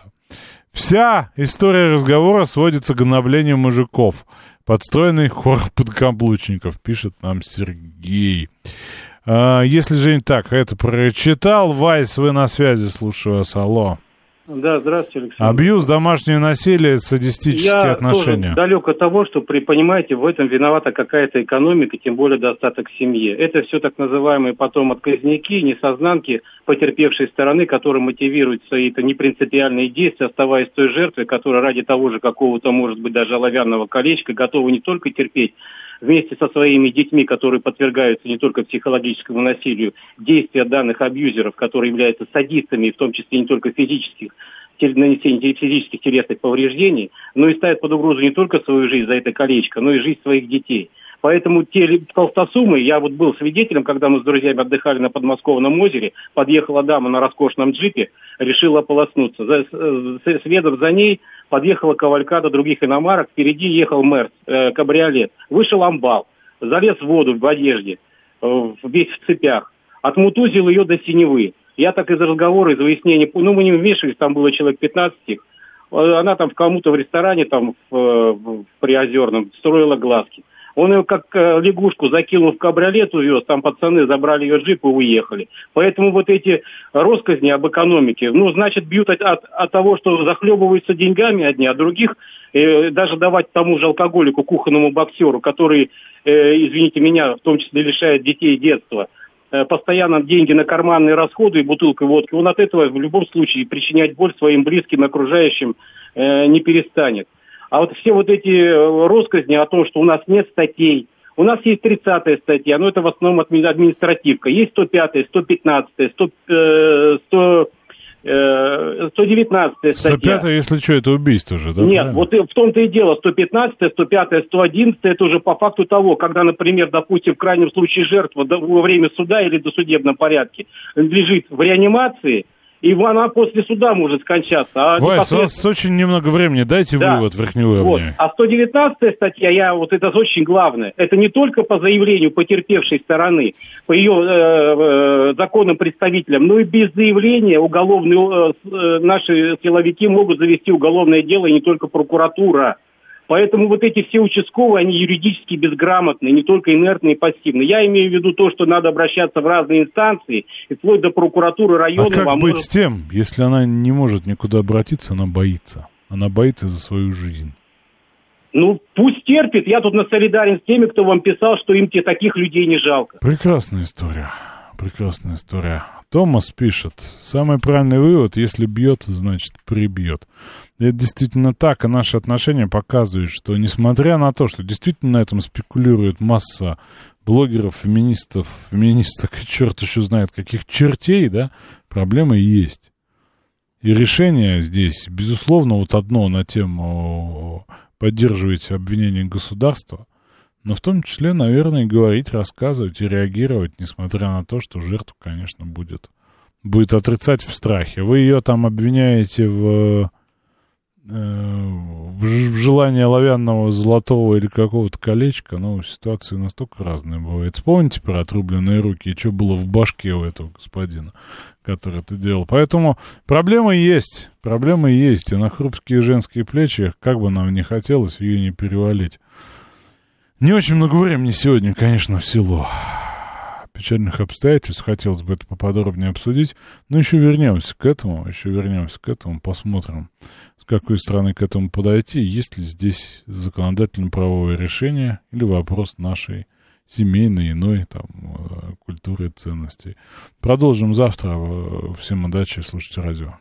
Вся история разговора сводится к гноблению мужиков. Подстроенный хор подкаблучников, пишет нам Сергей. А, если же не так, это прочитал. Вайс, вы на связи, слушаю вас, алло. Да, здравствуйте, Александр. Абьюз, домашнее насилие, садистические Я отношения. Я далек от того, что, понимаете, в этом виновата какая-то экономика, тем более достаток семье. Это все так называемые потом отказники, несознанки потерпевшей стороны, которые мотивируют свои-то непринципиальные действия, оставаясь той жертвой, которая ради того же какого-то, может быть, даже оловянного колечка готова не только терпеть, вместе со своими детьми, которые подвергаются не только психологическому насилию, действия данных абьюзеров, которые являются садистами, в том числе не только физических, нанесения физических телесных повреждений, но и ставят под угрозу не только свою жизнь за это колечко, но и жизнь своих детей. Поэтому те толстосумы, я вот был свидетелем, когда мы с друзьями отдыхали на подмосковном озере, подъехала дама на роскошном джипе, решила ополоснуться. Следом за ней подъехала кавалькада других иномарок, впереди ехал Мерс, э, кабриолет. Вышел амбал, залез в воду в одежде, э, весь в цепях, отмутузил ее до синевы. Я так из разговора, из выяснения, ну мы не вмешивались, там было человек пятнадцать, э, она там кому-то в ресторане, там в, в Приозерном, строила глазки. Он ее как э, лягушку закинул в кабриолет, увез, там пацаны забрали ее джип и уехали. Поэтому вот эти россказни об экономике, ну, значит, бьют от, от, от того, что захлебываются деньгами одни, а других э, даже давать тому же алкоголику, кухонному боксеру, который, э, извините меня, в том числе лишает детей детства, э, постоянно деньги на карманные расходы и бутылкой водки, он от этого в любом случае причинять боль своим близким и окружающим э, не перестанет. А вот все вот эти россказни о том, что у нас нет статей, у нас есть тридцатая статья, но это в основном административка, есть сто пятая, сто пятнадцатая, сто сто девятнадцатая статья. сто пятая, если что, это убийство же, да? Нет, правильно? Вот в том-то и дело, сто пятнадцатая, сто пятая, сто одиннадцатая, это уже по факту того, когда, например, допустим, в крайнем случае жертва во время суда или в досудебном порядке лежит в реанимации, и она после суда может скончаться. А Вась, непосредственно... у вас очень немного времени, дайте да. вывод верхнего вот. уровня. А сто девятнадцатая статья, я, вот это очень главное, это не только по заявлению потерпевшей стороны, по ее э, э, законным представителям, но и без заявления уголовные, э, наши силовики могут завести уголовное дело, и не только прокуратура. Поэтому вот эти все участковые, они юридически безграмотные, не только инертные и пассивные. Я имею в виду то, что надо обращаться в разные инстанции, и вплоть до прокуратуры района. А как а быть может... с тем, если она не может никуда обратиться, она боится? Она боится за свою жизнь. Ну, пусть терпит. Я тут солидарен с теми, кто вам писал, что им таких людей не жалко. Прекрасная история. Прекрасная история. Томас пишет, самый правильный вывод, если бьет, значит прибьет. И это действительно так, и наши отношения показывают, что несмотря на то, что действительно на этом спекулирует масса блогеров, феминистов, феминисток, черт еще знает каких чертей, да, проблемы есть. И решение здесь, безусловно, вот одно на тему поддерживаете обвинение государства, но в том числе, наверное, говорить, рассказывать и реагировать, несмотря на то, что жертва, конечно, будет, будет отрицать в страхе. Вы ее там обвиняете в, э, в желании оловянного, золотого или какого-то колечка, но ситуации настолько разные бывают. Вспомните про отрубленные руки и что было в башке у этого господина, который это делал. Поэтому проблема есть, проблема есть, и на хрупкие женские плечи, как бы нам ни хотелось, ее не перевалить. Не очень много времени сегодня, конечно, в силу печальных обстоятельств. Хотелось бы это поподробнее обсудить. Но еще вернемся к этому, еще вернемся к этому, посмотрим, с какой стороны к этому подойти. Есть ли здесь законодательно-правовое решение или вопрос нашей семейной, иной там, культуры и ценностей. Продолжим завтра. Всем удачи, слушайте радио.